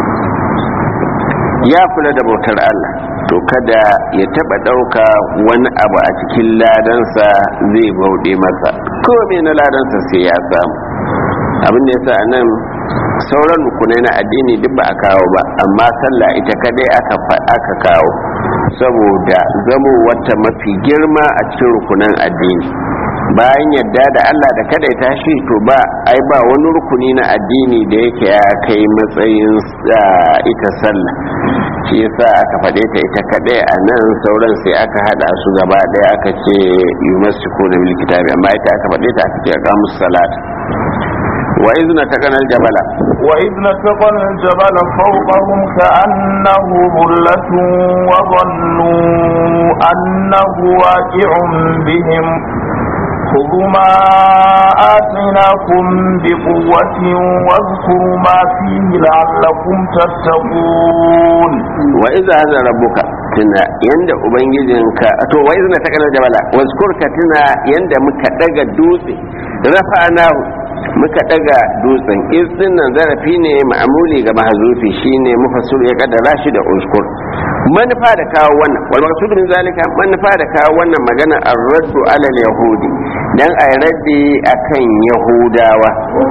ya kula da bautar Allah, to kada ya taba dauka wani abu a cikin ladansa zai bauɗe masa, komai na ladansa sai ya samu. Abin da yasa anan sauran rukunai na addini duk ba a kawo ba, amma sallah ita kadai aka kawo, saboda zamo wata mafi girma a cikin rukunan addini. bayan yadda da Allah da kada ya tashi to ba ai ba wani rukuni na addini da yake ya kai matsayin ita sallah shi yasa aka faɗe ta ita kaɗai a nan sauran sai aka haɗa su gaba ɗaya aka ce yumasiku na bil kitabi amma ita aka faɗe ta aka ce aqamus salat wa izna taqana al jabala وإذ نتقنا الجبل فوقهم كأنه ظلة وظنوا أنه واقع بهم خذوا ما آتيناكم بقوة واذكروا ما فيه لعلكم تتقون. وإذا هذا ربك tuna yanda ubangijinka to wai zina ta kana jabala wazkurka tuna yanda muka daga dutse rafa'nahu muka daga dutsen izin nan zarafi ne ma'amuli ga mahzufi shine mufassir ya kaddara shi da uzkur manufa da kawo wannan wal maqsud min zalika manufa da kawo wannan magana ar-raddu ala al-yahudi dan ay raddi akan yahudawa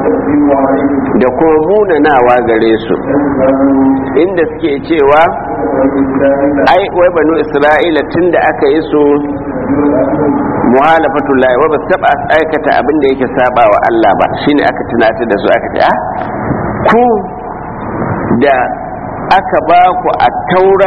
da kuma munanawa gare su inda suke cewa ai wai banu isra'ila tunda aka yi su muhalafatul lahi wa bas taba aikata abin da yake saba wa Allah ba shine aka tunatar da su aka ce ku da aka ba ku a taura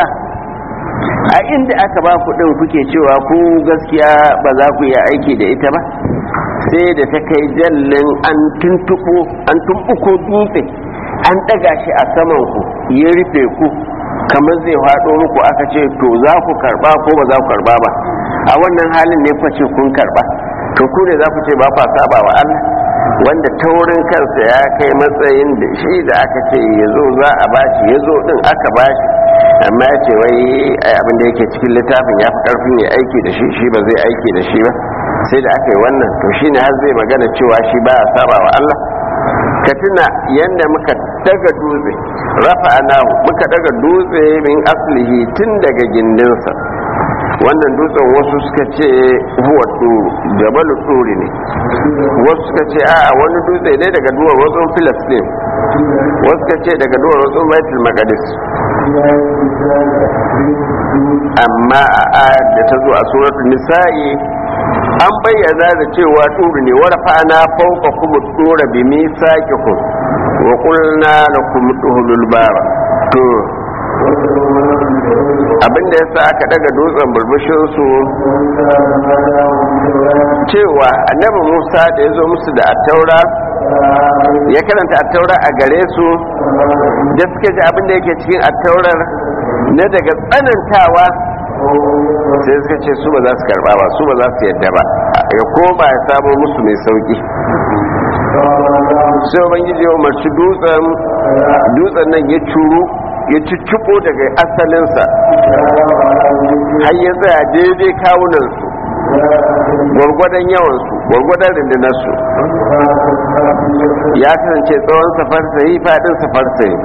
a inda aka ba ku din kuke cewa ku gaskiya ba za ku yi aiki da ita ba sai da ta kai jallin an tumbuko dutse an daga shi a saman ku ya rufe ku kamar zai haɗo muku aka ce to za ku karba ko ba za ku karba ba a wannan halin ne kwace kun karba to ku ne za ku ce ba ku saba wa Allah wanda taurin kansa ya kai matsayin da shi da aka ce ya zo za a bashi ya zo din aka bashi amma ya ce wai abin da yake cikin littafin ya fi karfin ya aiki da shi ba zai aiki da shi ba sai da aka yi wannan to shi ne har zai magana cewa shi ba a saba wa Allah ka tuna yadda muka daga dutse rafa anahu muka daga dutse min aslihi tun daga gindinsa wannan dutsen wasu suka ce huwa turu jabalu turi ne wasu suka ce a wani dutse ne daga duwar wasu filistin wasu suka ce daga duwar wasu baitul maqdis amma a ayar da ta zo a suratul nisa'i an bayyana da cewa turu ne warfa'ana fawqa kum tura bi misaqikum wa qulna lakum duhulul baba to abinda yasa aka daga dutsen burbushin su cewa annabi Musa da ya zo musu da attaura ya karanta attaura a gare su da suka ji abinda yake cikin attaurar na daga tsanantawa sai suka ce su ba za su karba ba su ba za su yadda ba ya koma ya samu musu mai sauki sai ubangiji ya umarci dutsen nan ya curu ya cicciɓo daga asalinsa har ya tsaya daidai kawunansu gwargwadon yawansu gwargwadon rundunarsu ya kasance tsawon safarsayi faɗin safarsayi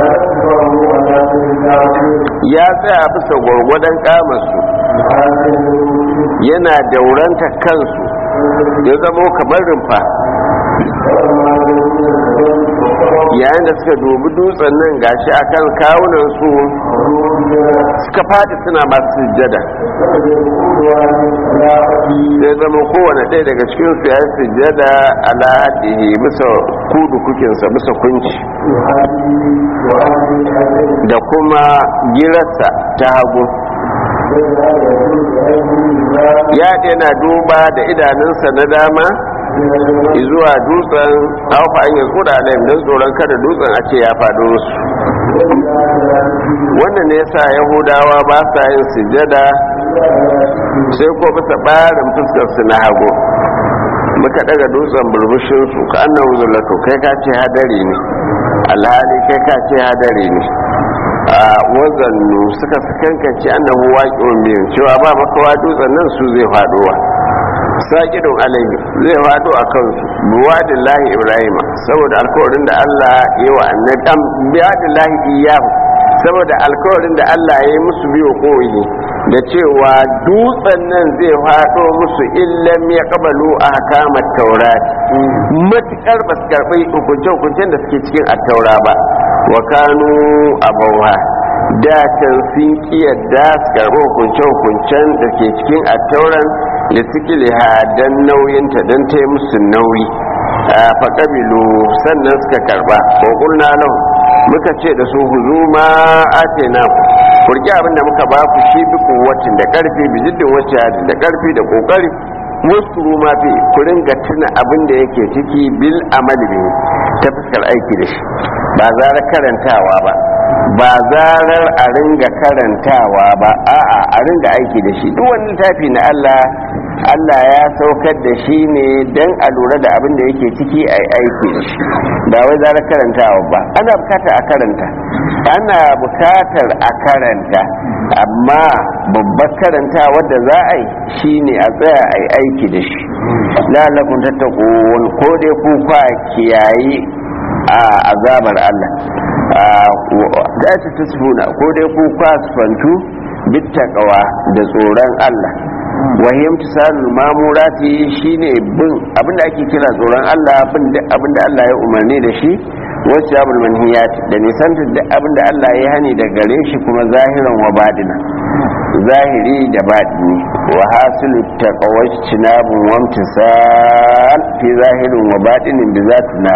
ya tsaya bisa gwargwadon kamarsu yana dauranta kansu ya zama kamar rumfa yayin da suka dubi dutsen nan gashi akan kawunan su suka fadi suna masu sujjada sai zama kowane ɗaya daga cikin su ya yi sujjada ala haddihi bisa kudu kukinsa bisa kunci da kuma girarsa ta hagu ya yana duba da idanunsa na dama zuwa dutsen haufa an yanzu da alayhim don tsoron kada dutsen a ce ya faɗo musu wannan ne yasa yahudawa ba sa yin sujjada sai ko bisa barin fuskar su na hagu muka daga dutsen burbushin su ka annahu zullatu kai ka ce hadari ne alhali kai ka ce hadari ne a wazannu suka kankanci annahu waqi'un bihim cewa ba makawa dutsen nan su zai faɗowa sakidun alaihi zai fado a kansu buwadin lahi ibrahim saboda alkawarin da Allah ya wa annabi buwadin lahi iyahu saboda alkawarin da Allah ya yi musu biyo koyi da cewa dutsen nan zai fado musu illam ya kabalu a hakamat taurat matukar ba su karɓi hukunce-hukuncen da suke cikin attaura ba wa kanu abawa da can sun kiyarda su karɓi hukunce-hukuncen da ke cikin attauran da sikiliha dan nauyinta dan ta yi musu nauyi fa kabilu sannan suka karba ko kulna lahu muka ce da su huzu ma atena ku rike abin da muka ba ku shi bi kuwatin da karfi bi jiddin wacce da karfi da kokari wasu ma fi ku ringa tuna abin da yake ciki bil amali bi ta fuskar aiki da shi ba zarar karantawa ba zarar a ringa karantawa ba a'a a ringa aiki da shi duk wani littafi na Allah ya saukar da shi ne don a lura da abin da yake ciki a aiki da shi ba wai zarar karantawa ba ana bukatar a karanta amma babbar karanta wadda za a yi shi ne a tsaya a yi aiki da shi lalakun tattakon ko dai kuka kiyayi a azabar Allah da ta tasfuna ko dai kuka fantu bittaqwa da tsoron Allah wahiyam tisalul mamurati shine bin abinda ake kira tsoron Allah bin abinda Allah ya umarni da shi wasu abul manhiyat da nisan da abinda Allah ya hani da gare shi kuma zahiran wa badina zahiri da badini wa hasilu taqwa tinabun wa imtisal fi zahirin wa badinin bi zatina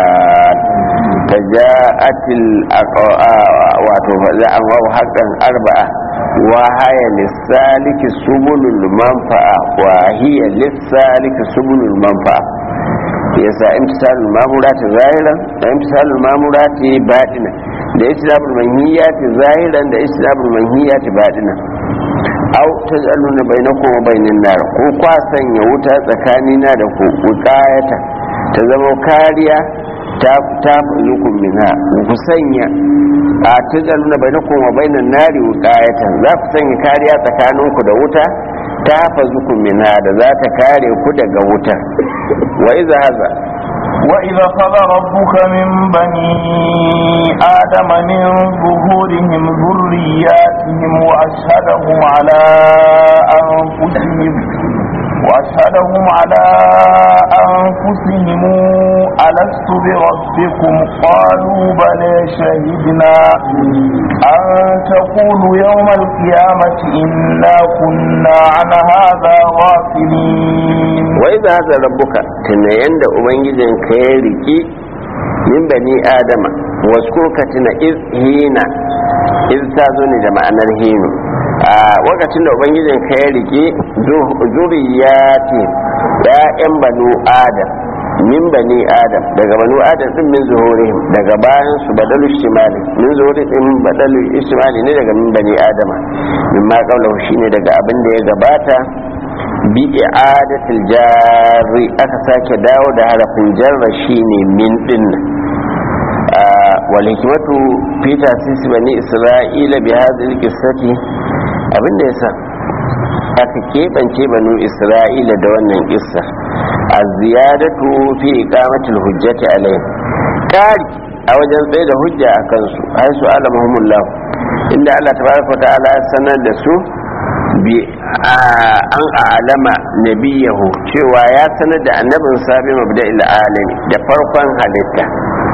tajaatil wato za an wa haqqan arba'a وهي للسالك سبل المنفعة وهي للسالك سبل المنفعة yasa imtisalul mamurati zahiran da imtisalul mamurati batina da islamul manhiyati zahiran da islamul manhiyati batina aw tajaluna bainakum wa bainan nar ko kwa sanya wuta tsakanina da ku wuqayata ta zama kariya ta zukun minha ku sanya a tajaluna bainakum wa bainan nari wuqayatan za ku sanya kariya tsakaninku da wuta ta zukun minha da za ta kare ku daga wutar wa idza haza وإذا خذ ربك من بني آدم من ظهورهم ذرياتهم وأشهدهم على أنفسهم ألست بربكم قالوا بلى شهدنا أن تقولوا يوم القيامة إنا كنا عن هذا غافلين وإذا هذا ربك تنين دا أبنجزن كيريكي من بني آدم واسكوكتنا إذ هينا إذ تازوني دا معنى الهينو wakacin da ubangijin ka ya rike zuriyati ya'yan banu adam min bani adam daga banu adam din min zuhurihim daga bayan su badalu shimali min zuhurihim badalu shimali ne daga min bani adama min ma kaulahu shine daga abin da ya gabata bi i'adatil jarri aka sake dawo da harafin jarra shine min din wal hikmatu fi tasisi bani isra'ila bi hadhihi qissati abinda yasa aka keɓance banu isra'ila da wannan kissa a ziyadatu fi iqamatil hujjati alayhi kari a wajen tsaye da hujja a kansu ai su alamahumullah inda Allah tabaraka ta'ala ya sanar da su bi an a'lama nabiyahu cewa ya sanar da annabin sabi mabda'il alami da farkon halitta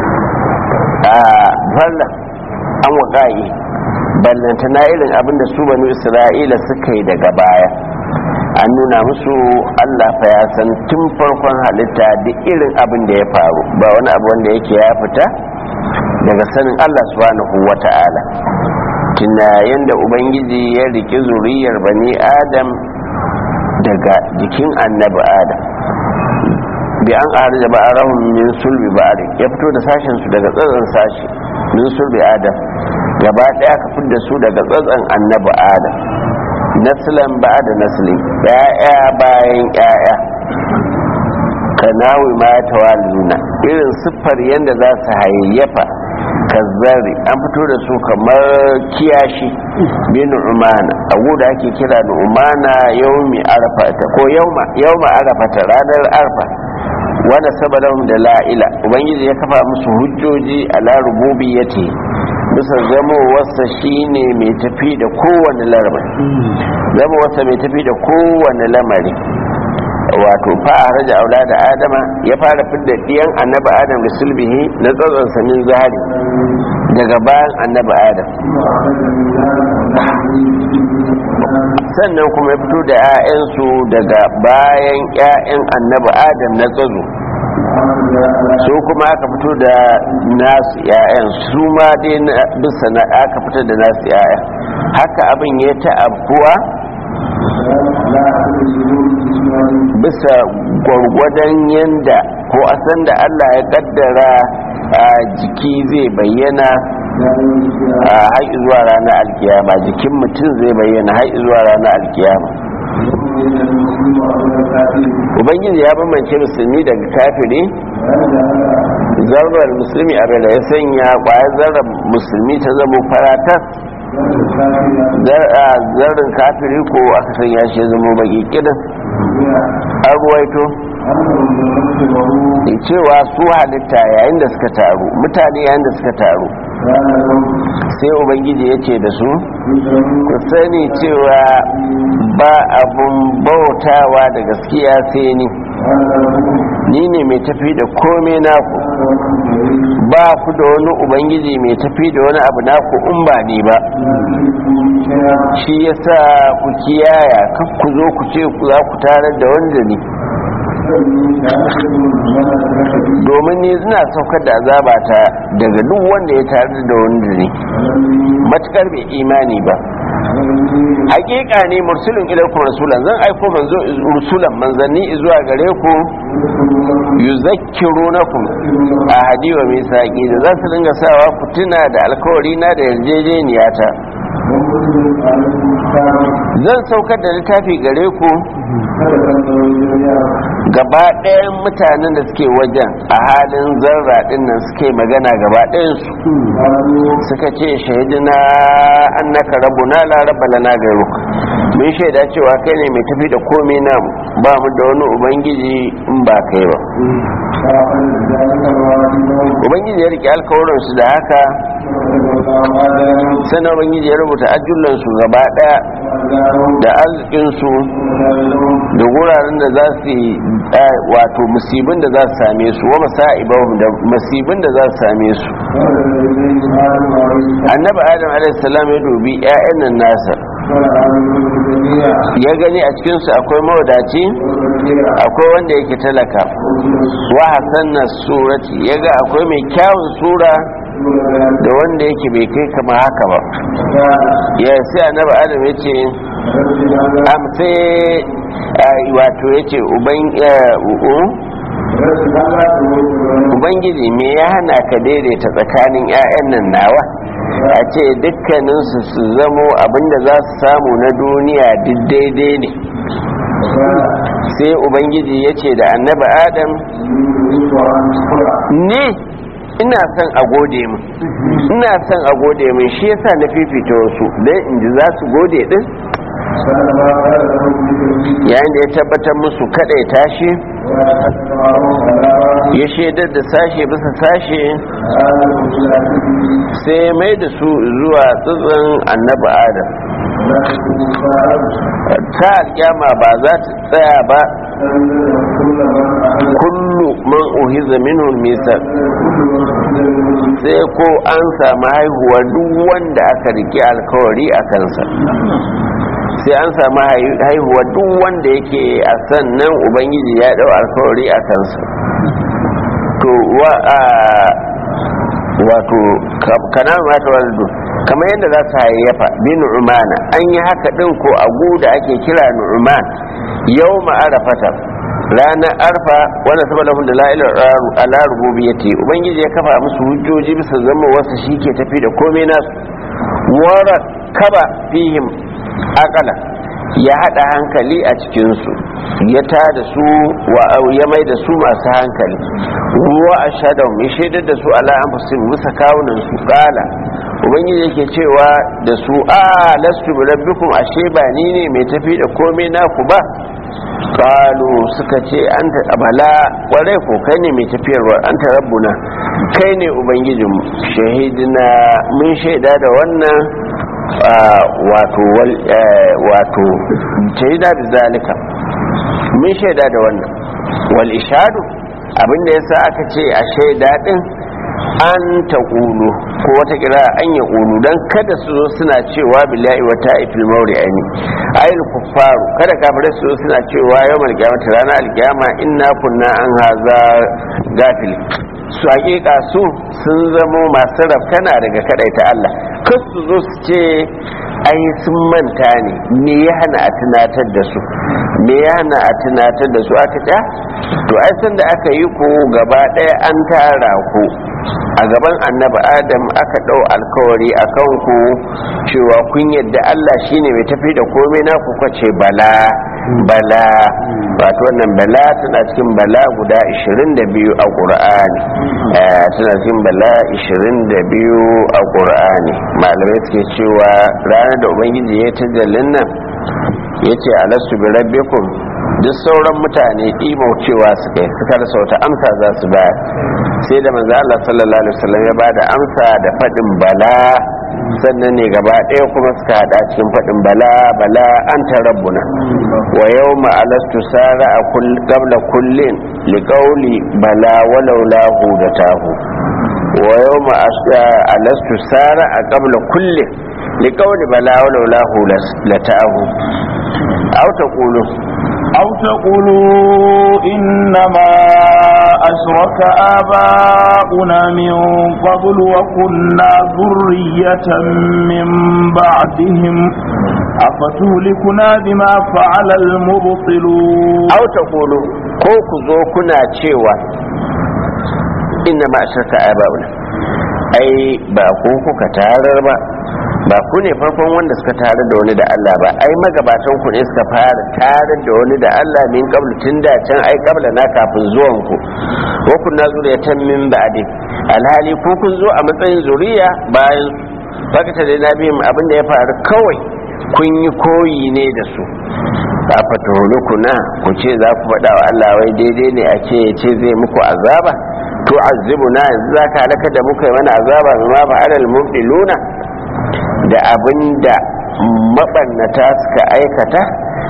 falla an waƙa'i ballantana irin abinda su banu isra'ila suka yi daga baya an nuna musu Allah fa ya san tun farkon halitta duk irin abin da ya faru ba wani abu wanda yake ya fita daga sanin Allah subhanahu wata'ala tuna yanda ubangiji ya riki zuriyar bani adam daga jikin annabi adam bi an arja ba'arahum min sulbi ba'ar ya fito da sashen su daga tsatsan sashi min sulbi adam gaba daya ka fidda su daga tsatsan annabi adam naslan ba'da nasli ya'ya bayan ya'ya kanawi ma tawaluna irin siffar yanda za su hayayyafa kazzari an fito da su kamar kiyashi bin umana abu da ake kira da umana yaumi arfata ko yauma arfata ranar arfa wanda sabalahum da la'ila ubangiji ya kafa musu hujjoji ala rububiyyati bisa zamowarsa shine mai tafi da kowane lamari zamowarsa mai tafi da kowane lamari wato fa'ara da aula da adama ya fara fidda diyan annabi adam da sulbihi na tsatsonsa min zahari daga bayan annabi adam sannan kuma ya fito da 'ya'yansu daga bayan 'ya'yan annabi adam na tsatso su kuma aka fito da nasu 'ya'yan su ma dai bisa na aka fito da nasu 'ya'yan haka abin ya ta'abkuwa bisa gwargwadon yanda ko asan da Allah ya kaddara a jiki zai bayyana har zuwa ranar alkiyama jikin mutum zai bayyana har zuwa ranar alkiyama ubangiji ya bambance musulmi daga kafiri zarrar musulmi abin da ya sanya kwayar zarrar musulmi ta zama faratas zarrin kafiri ko aka sanya shi zama baki kidan an ruwaito cewa su halitta yayin da suka taru mutane yayin da suka taru sai ubangiji ya ce da su ku sani cewa ba abun bautawa da gaskiya sai ni ne mai tafi da komai naku ba ku da wani ubangiji mai tafi da wani abu naku in ba ni ba shi yasa ku kiyaya kan ku zo ku ce ku za ku tarar da wanda ni domin ni ina saukar da azabata daga duk wanda ya tarar da wanda ni matukar bai imani ba hakika ne mursulun ilaikum rasulan zan aiko manzo rusulan manzanni zuwa gare ku yuzakkirunakum ahadi wa misaqi da za su dinga sawa ku tuna da alkawari na da yarjejeniyata zan saukar da littafi gare ku gaba ɗayan mutanen da suke wajen a halin zarra ɗin nan suke magana gaba ɗayansu suka ce shahidina annaka rabbuna la rabba lana gairuk mun shaida cewa kai ne mai tafi da komai namu ba mu da wani ubangiji in ba kai ba ubangiji ya rike alkawarinsu da haka sannan ubangiji ya rubuta ajullansu gaba ɗaya da arzikinsu da wuraren da za su yi wato musibin da za su same su wa masa'ibahum da musibin da za su same su annabi adam a.s. ya dubi 'ya'yan nan nasa ya gani a cikinsu akwai mawadaci akwai wanda yake talaka wa hasanna surati ya ga akwai mai kyawun sura da wanda yake bai kai kama haka ba ya sai annabi adam ya ce wato ya ce ubangiji me ya hana ka daidaita tsakanin 'ya'yan nan nawa a ce dukkaninsu su zamo abinda za su samu na duniya duk daidai ne sai ubangiji ya ce da annabi adam ne ina son a gode min shi yasa na fifita wasu don in ji za su gode din yayin da ya tabbatar musu kadai tashi ya shaidar da sashe bisa sashe sai mai da su zuwa tsitsin annabi adam ta alkyama ba za ta tsaya ba kullu man uhiza minhu misal sai ko an samu haihuwa duk wanda aka rike alkawari a kansa sai an samu haihuwa duk wanda yake a sannan ubangiji ya dau alkawari a kansa to wato kanan mata waldu kamar yadda za su hayayyafa bin umana an yi haka din ko agu da ake kira nu'man yau ma'arafata ranar arfa wanda saba lahun da la'ilar ala rububiyyati ubangiji ya kafa musu hujjoji bisa zama wasu shi ke tafi da komai nasu wara kaba fihim akala ya hada hankali a cikinsu ya tada su ya mai da su masu hankali wa ashadahum ya shaidar da su ala anfusihim bisa kawunan su kala ubangiji yake cewa da su lastu bi rabbikum ashe ba ni ne mai tafi da komai naku ba kalu suka ce anta abala kwarai ko kai ne mai tafiyarwa anta rabbuna kai ne ubangijinmu shahidina mun shaida da wannan wato shaida da zalika mun shaida da wannan wal ishadu abinda yasa aka ce a shaida din an ta ƙulu ko wata kira an ya ƙulu don kada su zo suna cewa billahi wa ta'ifil mauri aini ayil kuffaru kada kafirai su zo suna cewa yau malkiyamata ranar alkiyama inna kunna an haza gafil su hakika su sun zamo masu rafkana daga kadaita Allah kan su zo su ce ai sun manta ne me ya hana a tunatar da su me ya hana a tunatar da su aka ta to ai san da aka yi ku gaba ɗaya an tara ku a gaban annabi adam aka ɗau alkawari a kanku cewa kun yadda Allah shine mai tafi da komai na ku kwace bala wato wannan bala tana cikin bala guda 22 a ƙur'ani tana cikin bala 22 a ƙur'ani malamai suke cewa ranar da ubangiji ya tajallin nan ya ce alastu bi rabbikum duk sauran mutane cewa suka rasa wata amsa za su bayar sai da manzo Allah sallallahu alaihi wasallam ya bada amsa da fadin bala sannan ne gaba ɗaya kuma suka hada cikin fadin bala an ta rabbuna wa yawma alastu sara qabla kullin liqawli bala walau lahu datahu wa yawma alastu sara qabla kullin liqawli bala walau lahu latahu أو تقولوا إنما أشرك آباؤنا من قبل وكنا ذرية من بعدهم أفتهلكنا بما فعل المبطلون أو تقولوا كوكو كنا تشيوا إنما أشرك آباؤنا أي باكوكو كتارر ba ku ne farkon wanda suka tare da wani da Allah ba ai magabatan ku ne suka fara tare da wani da Allah min qablu tun da can ai qabla na kafin zuwan ku wa kunna zuriyatan min ba'di alhali ku kun zo a matsayin zuriya bayan fakata da nabiyin abin da ya faru kawai kun yi koyi ne da su a fatahulukuna ku ce za ku faɗa wa Allah wai daidai ne a ce zai muku azaba to azibuna yanzu za ka halaka da muka yi mana azaba ma ba alal mubdiluna da abinda mabannata suka aikata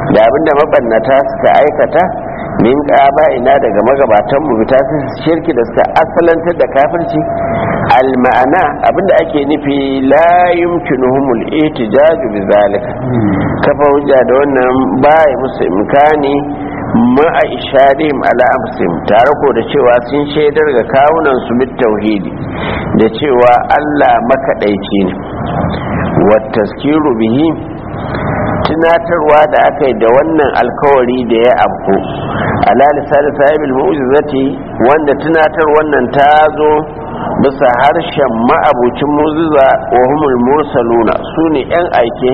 min ƙaba ina daga magabatan mu bita su shirki da suka asalantar da kafirci alma'ana abinda ake nufi la yumkinuhumul ihtijaju bizalika kafa hujja da wannan baya musu imkani ma'a ishadihim ala anfusihim tare ko da cewa sun shaidar ga kawunan su bit tauhidi da cewa Allah makadaici ne wa tazkiru bihi tunatarwa da aka yi da wannan alkawari da ya afko ala lisan sahibil mu'jizati wanda tunatar wannan ta zo bisa harshen ma'abucin mu'jiza wa humul mursaluna sune yan aike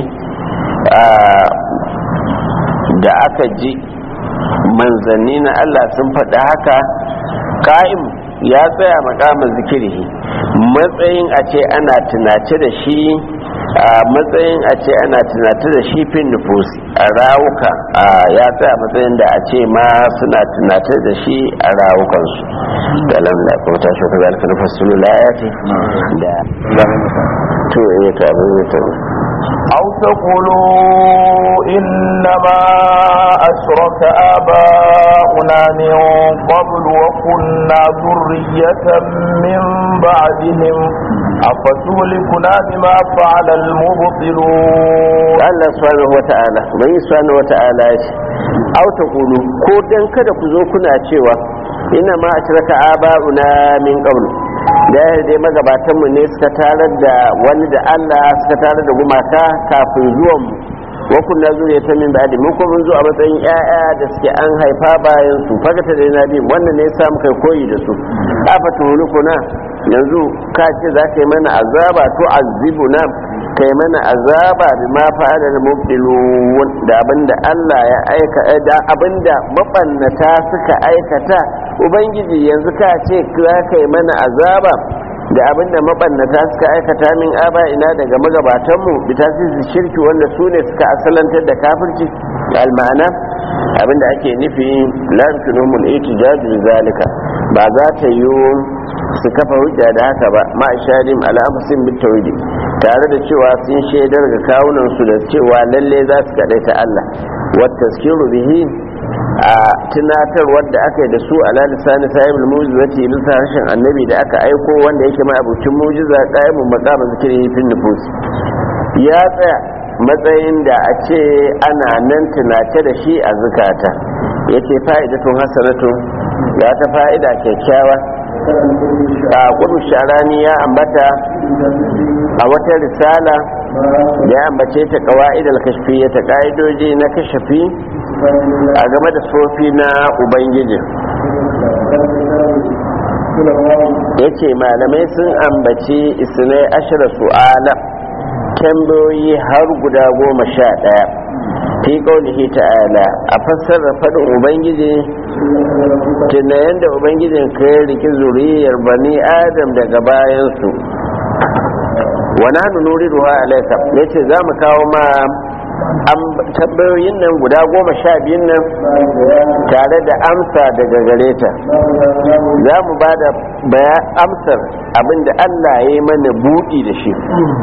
da aka ji manzanni na Allah sun faɗi haka ka'im ya tsaya makamin zikirihi matsayin a ce ana tunace da shi matsayin a ce ana tunace da shi fin nufusi a rawuka ya tsaya matsayin da a ce ma suna tunace da shi a rawukansu da lamla ko ta shi ka zalika nufar sunu layati da to ya ta abin ya ta أو تقولوا إنما أشرك آباؤنا من قبل وكنا ذرية من بعدهم أفتهلكنا بما فعل المبطلون الله سبحانه وتعالى بني سبحانه وتعالى أو تقولوا كودن كذا كنا تشيوا إنما أشرك آباؤنا من قبل da dai magabatanmu ne suka tarar da wani da Allah suka tarar da gumaka kafin zuwan wa kunna zuriyatan min ba'di mun ko mun zo a matsayin ƴaƴa da suke an haifa bayan su fagata da nabi wannan ne yasa muka koyi da su afatu hulukuna yanzu ka ce za ka yi mana azaba to azibuna kai mana azaba bima fa'ala al-mubtilun da abinda Allah ya aika da abinda mabannata suka aikata ubangiji yanzu ka ce za ka yi mana azaba da abinda mabannata suka aikata min aba ina daga magabatanmu bita su shirki wanda su ne suka asalantar da kafirci al-ma'ana abinda ake nufi la yumkinumul ihtijaj bi zalika ba za ta yi su kafa hujja da haka ba ma shadim ala anfusihim bit tawhid tare da cewa sun shaidar ga kawunan su da cewa lalle za su kadaita Allah wa tazkiru bihi a tunatarwar da aka yi da su ala lisani sahibul mu'jizati bisa harshen annabi da aka aiko wanda yake ma abucin mu'jiza qaimun maqama zikri fil nufus ya tsaya matsayin da a ce ana nan tunace da shi a zukata yace fa'idatun hasanatu ga ta fa'ida kyakkyawa a kudu sharani ya ambata a wata risala ya ambace ta qawaid al-kashfiyya ta kaidoji na kashafi a game da sofi na ubangiji yace malamai sun ambaci isnai ashra su'ala tambayoyi har guda 11 fi qaulihi ta'ala a fassara fadin ubangiji tunda yanda ubangijin ka ya riki zuriyar bani adam daga bayansu wa nahnu nuriduha alayka yace za mu kawo ma tambayoyin nan guda 12 nan tare da amsa daga gare ta za mu ba da amsar abinda Allah ya yi mana buɗi da shi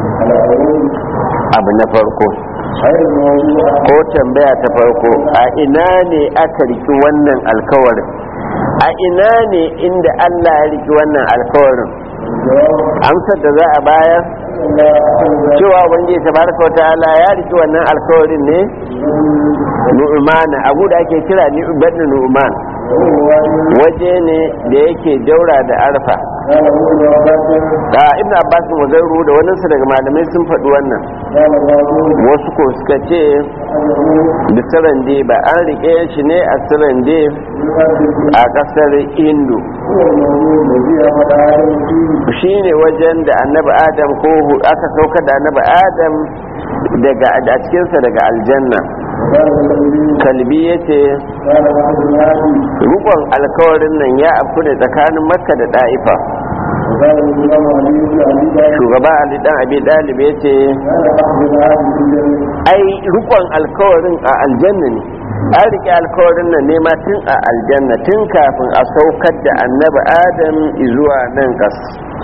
abu na farko ko tambaya ta farko a ina ne aka riki wannan alkawarin a ina ne inda Allah ya riki wannan alkawarin amsar da za a bayar cewa wanda tabaraka wataala ya riki wannan alkawarin ne nu'mana abu da ake kira nu'man waje ne da yake daura da arfa da ibn abbas wa gairu da waninsu daga malamai sun faɗi wannan wasu ko suka ce da sarande ba an rike shi ne a sarande a ƙasar indu shi ne wajen da annabi adam ko aka sauka da annabi adam daga a cikinsa daga aljanna kalbi ya ce rukon alkawarin nan ya afku ne tsakanin makka da ɗa'ifa shugaba ali dan abi dalib ya ce ai rukon alkawarin a aljanna ne an rike alkawarin nan ne ma tun a aljanna tun kafin a saukar da annabi adam zuwa nan kas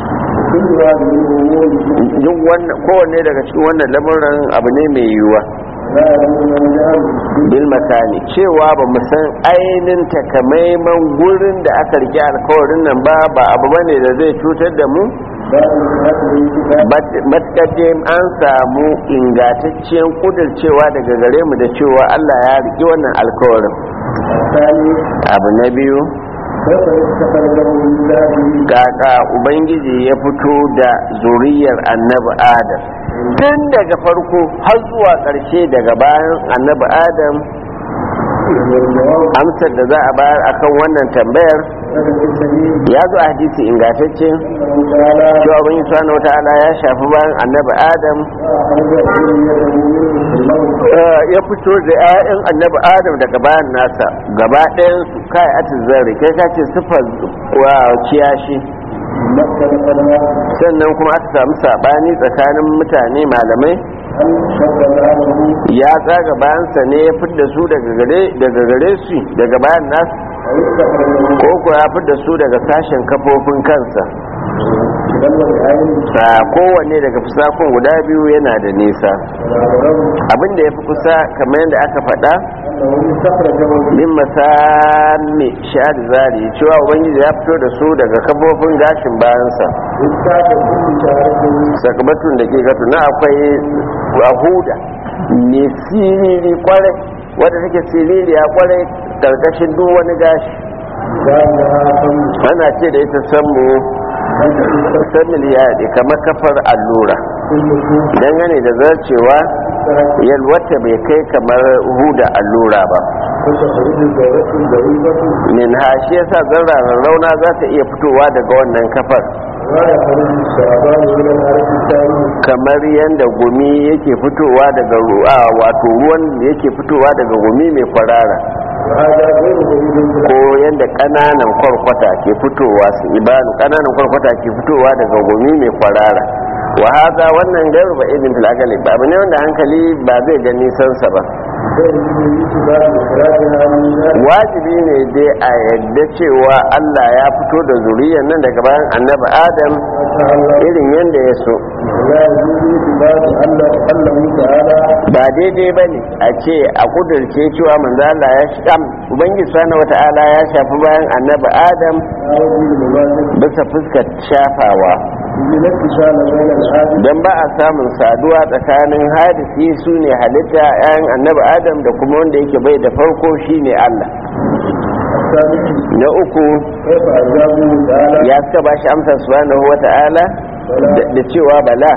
duk wannan kowanne daga cikin wannan lamuran abu ne mai yiwuwa bil makani cewa ba mu san ainin takamaiman gurin da aka rike alkawarin nan ba abu bane da zai cutar da mu matkaje an samu ingantacciyar kudurcewa daga gare mu da cewa Allah ya rike wannan alkawarin abu na biyu kaka ubangiji ya fito da zuriyar annabi adam tun daga farko har zuwa ƙarshe daga bayan annabi adam amsar da za a bayar akan wannan tambayar ya zo a hadisi ingantacce cewa bin subhanahu wata'ala ya shafi bayan annabi adam ya fito da 'ya'yan annabi adam daga bayan nasa gaba ɗayan su kai atizari kai ka ce sifar wa kiyashi sannan kuma aka samu sabani tsakanin mutane malamai ya tsaga bayansa ne ya fidda su daga gare su daga bayan nasu ko ko ya fidda su daga sashen kafofin kansa kowanne daga fusakon guda biyu yana da nisa abinda ya fi kusa kamar yadda aka faɗa min masami shahad zari cewa ubangiji ya fito da su daga kafofin gashin bayansa sakamatun da ke gato na akwai wahuda ne siriri kwarai wadda take siriri a kwarai karkashin duk wani gashi ana ce da ita sammu sannan ya kamar kafar allura dangane da zarcewa yalwata bai kai kamar huda allura ba min hashi yasa zarrarar rauna za ta iya fitowa daga wannan kafar kamar yadda gumi yake fitowa daga wato ruwan yake fitowa daga gumi mai kwarara ko yadda kananan kwarkwata ke fitowa su ibanu kananan kwarkwata ke fitowa daga gumi mai kwarara wa haza wannan gairu ba idin fil agali ba ne wanda hankali ba zai ga nisan sa ba wajibi ne dai a yadda cewa Allah ya fito da zuriyar nan daga bayan annabi Adam irin yadda ya so. Ba daidai ba ne a ce a kudurce cewa manzo Allah ya shi Ubangiji subhanahu wata'ala ya shafi bayan annabi Adam bisa fuskar shafawa, don ba a samun saduwa tsakanin hadisi su ne halitta 'ya'yan annabi Adam da kuma wanda yake bai da farko shine Allah. Na uku, ya suka ba shi amsa subhanahu wata'ala da cewa bala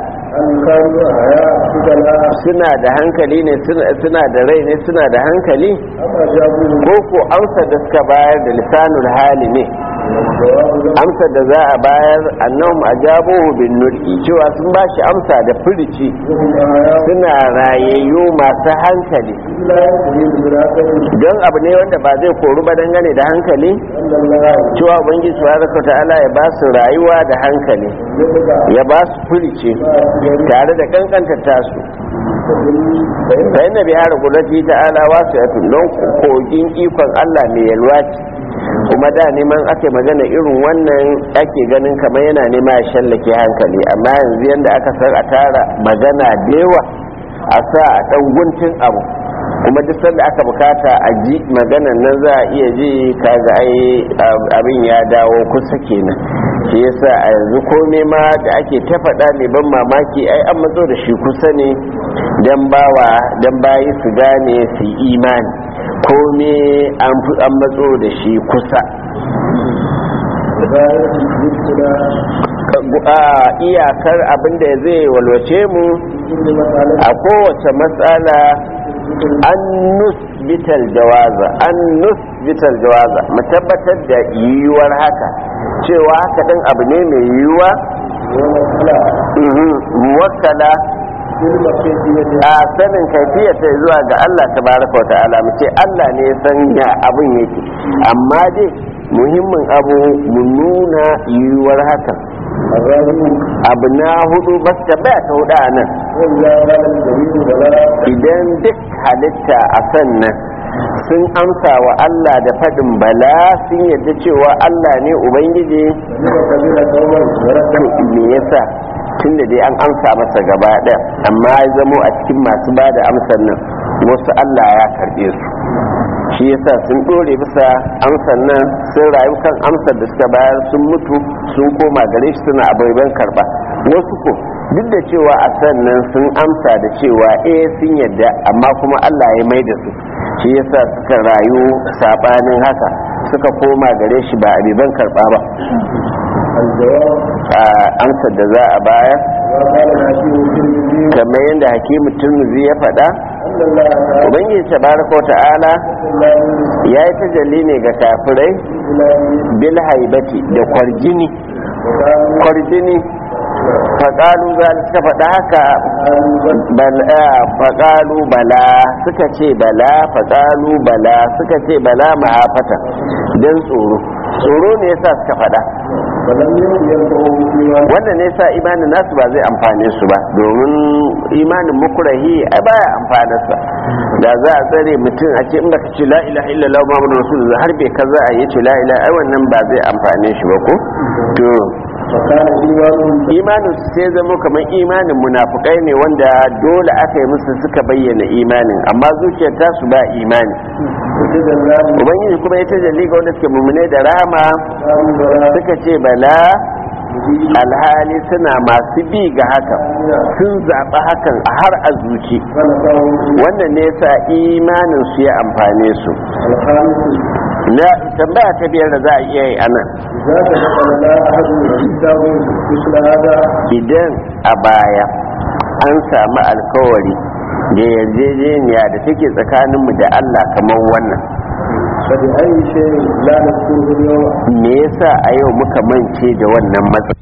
suna da hankali ne, suna da rai ne, suna da hankali, ko ko amsa da suka bayar da lisanul hali ne. Amsa da za a bayar annahum ajabuhu bin nutqi, cewa sun ba shi amsa da furici, suna rayayyu masu hankali, don abu ne wanda ba zai koru ba dangane da hankali, cewa ubangiji subhanahu ta'ala ya ba su rayuwa da hankali, ya ba su furici tare da kankanta tasu. sai na bihar gudati ta'ala wasu ya don kogin ikon Allah mai yalwa ce, kuma da neman ake magana irin wannan ake ganin kamar yana nema ya shallake hankali, amma yanzu yadda aka san a tara magana da yawa a sa a ɗan guntun abu, kuma duk sanda aka bukata a ji maganan nan za a iya ji, kaga ai abin ya dawo kusa kenan. shi yasa a yanzu komai ma da ake ta faɗa mai ban mamaki ai an matso da shi kusa ne dan bayi su gane su imani, komai an matso da shi kusa. Iyakar abinda zai walwace mu a kowace matsala an nusbital jawaza mu tabbatar da yiwuwar haka, cewa haka ɗin abu ne mai yiwuwa, muwakkala a sanin kaifiyar ta zuwa ga Allah tabaraka wa ta'ala, mu ce Allah ne ya san ya abin yake, amma dai muhimmin abu mu nuna yiwuwar hakan. Abu na hudu ba su tabbaya ta hudu a nan, idan duk halitta a sannan sun amsa wa Allah da faɗin bala, sun yadda cewa Allah ne Ubangiji, to me yasa tun da dai an amsa masa gaba ɗaya, amma ya zamo a cikin masu ba da amsar nan wasu Allah ya karɓe su, shi yasa sun ɗore bisa amsar nan, sun rayu kan amsar da suka bayar, sun mutu sun koma gare shi suna abubuwan karɓa. Wasu ko duk da cewa a sannan sun amsa da cewa sun yadda, amma kuma Allah ya mai da su, shi yasa suka rayu sabanin haka, suka koma gare shi ba abubuwan karɓa ba. Amsar da za a bayar kamar yadda hakimu turmuzi ya faɗa, ubangiji tabaraka wa ta'ala ya yi tajalli ne ga kafirai bil haibati da kwarjini faƙalu za suka faɗa haka, faƙalu bala suka ce bala, faƙalu bala suka ce bala mahafata don tsoro ne yasa suka faɗa. wannan ne sa imanin nasu ba zai amfane su ba, domin imanin mukurahi ai baya amfanarsa. da za a tsare mutum a ce in baka ce la ilaha illallah muhammadur rasulullah har bai kaza a yi ce la ilaha, ai wannan ba zai amfane shi ba ko to imanin su sai zama kamar imanin munafukai ne, wanda dole aka yi musu suka bayyana imanin, amma zuciyar tasu ba imani. ubangiji kuma ya tajalli ga wanda suke mummune da rama, suka ce bala, alhali suna masu bi ga hakan, sun zaɓi hakan a har a zuci, wannan ne sa imanin su ya amfane su. na tambaya ta biyar da za a iya yi anan, idan a baya an samu alkawari da yarjejeniya da take tsakaninmu da Allah kamar wannan, me yasa a yau muka mance da wannan matsayi?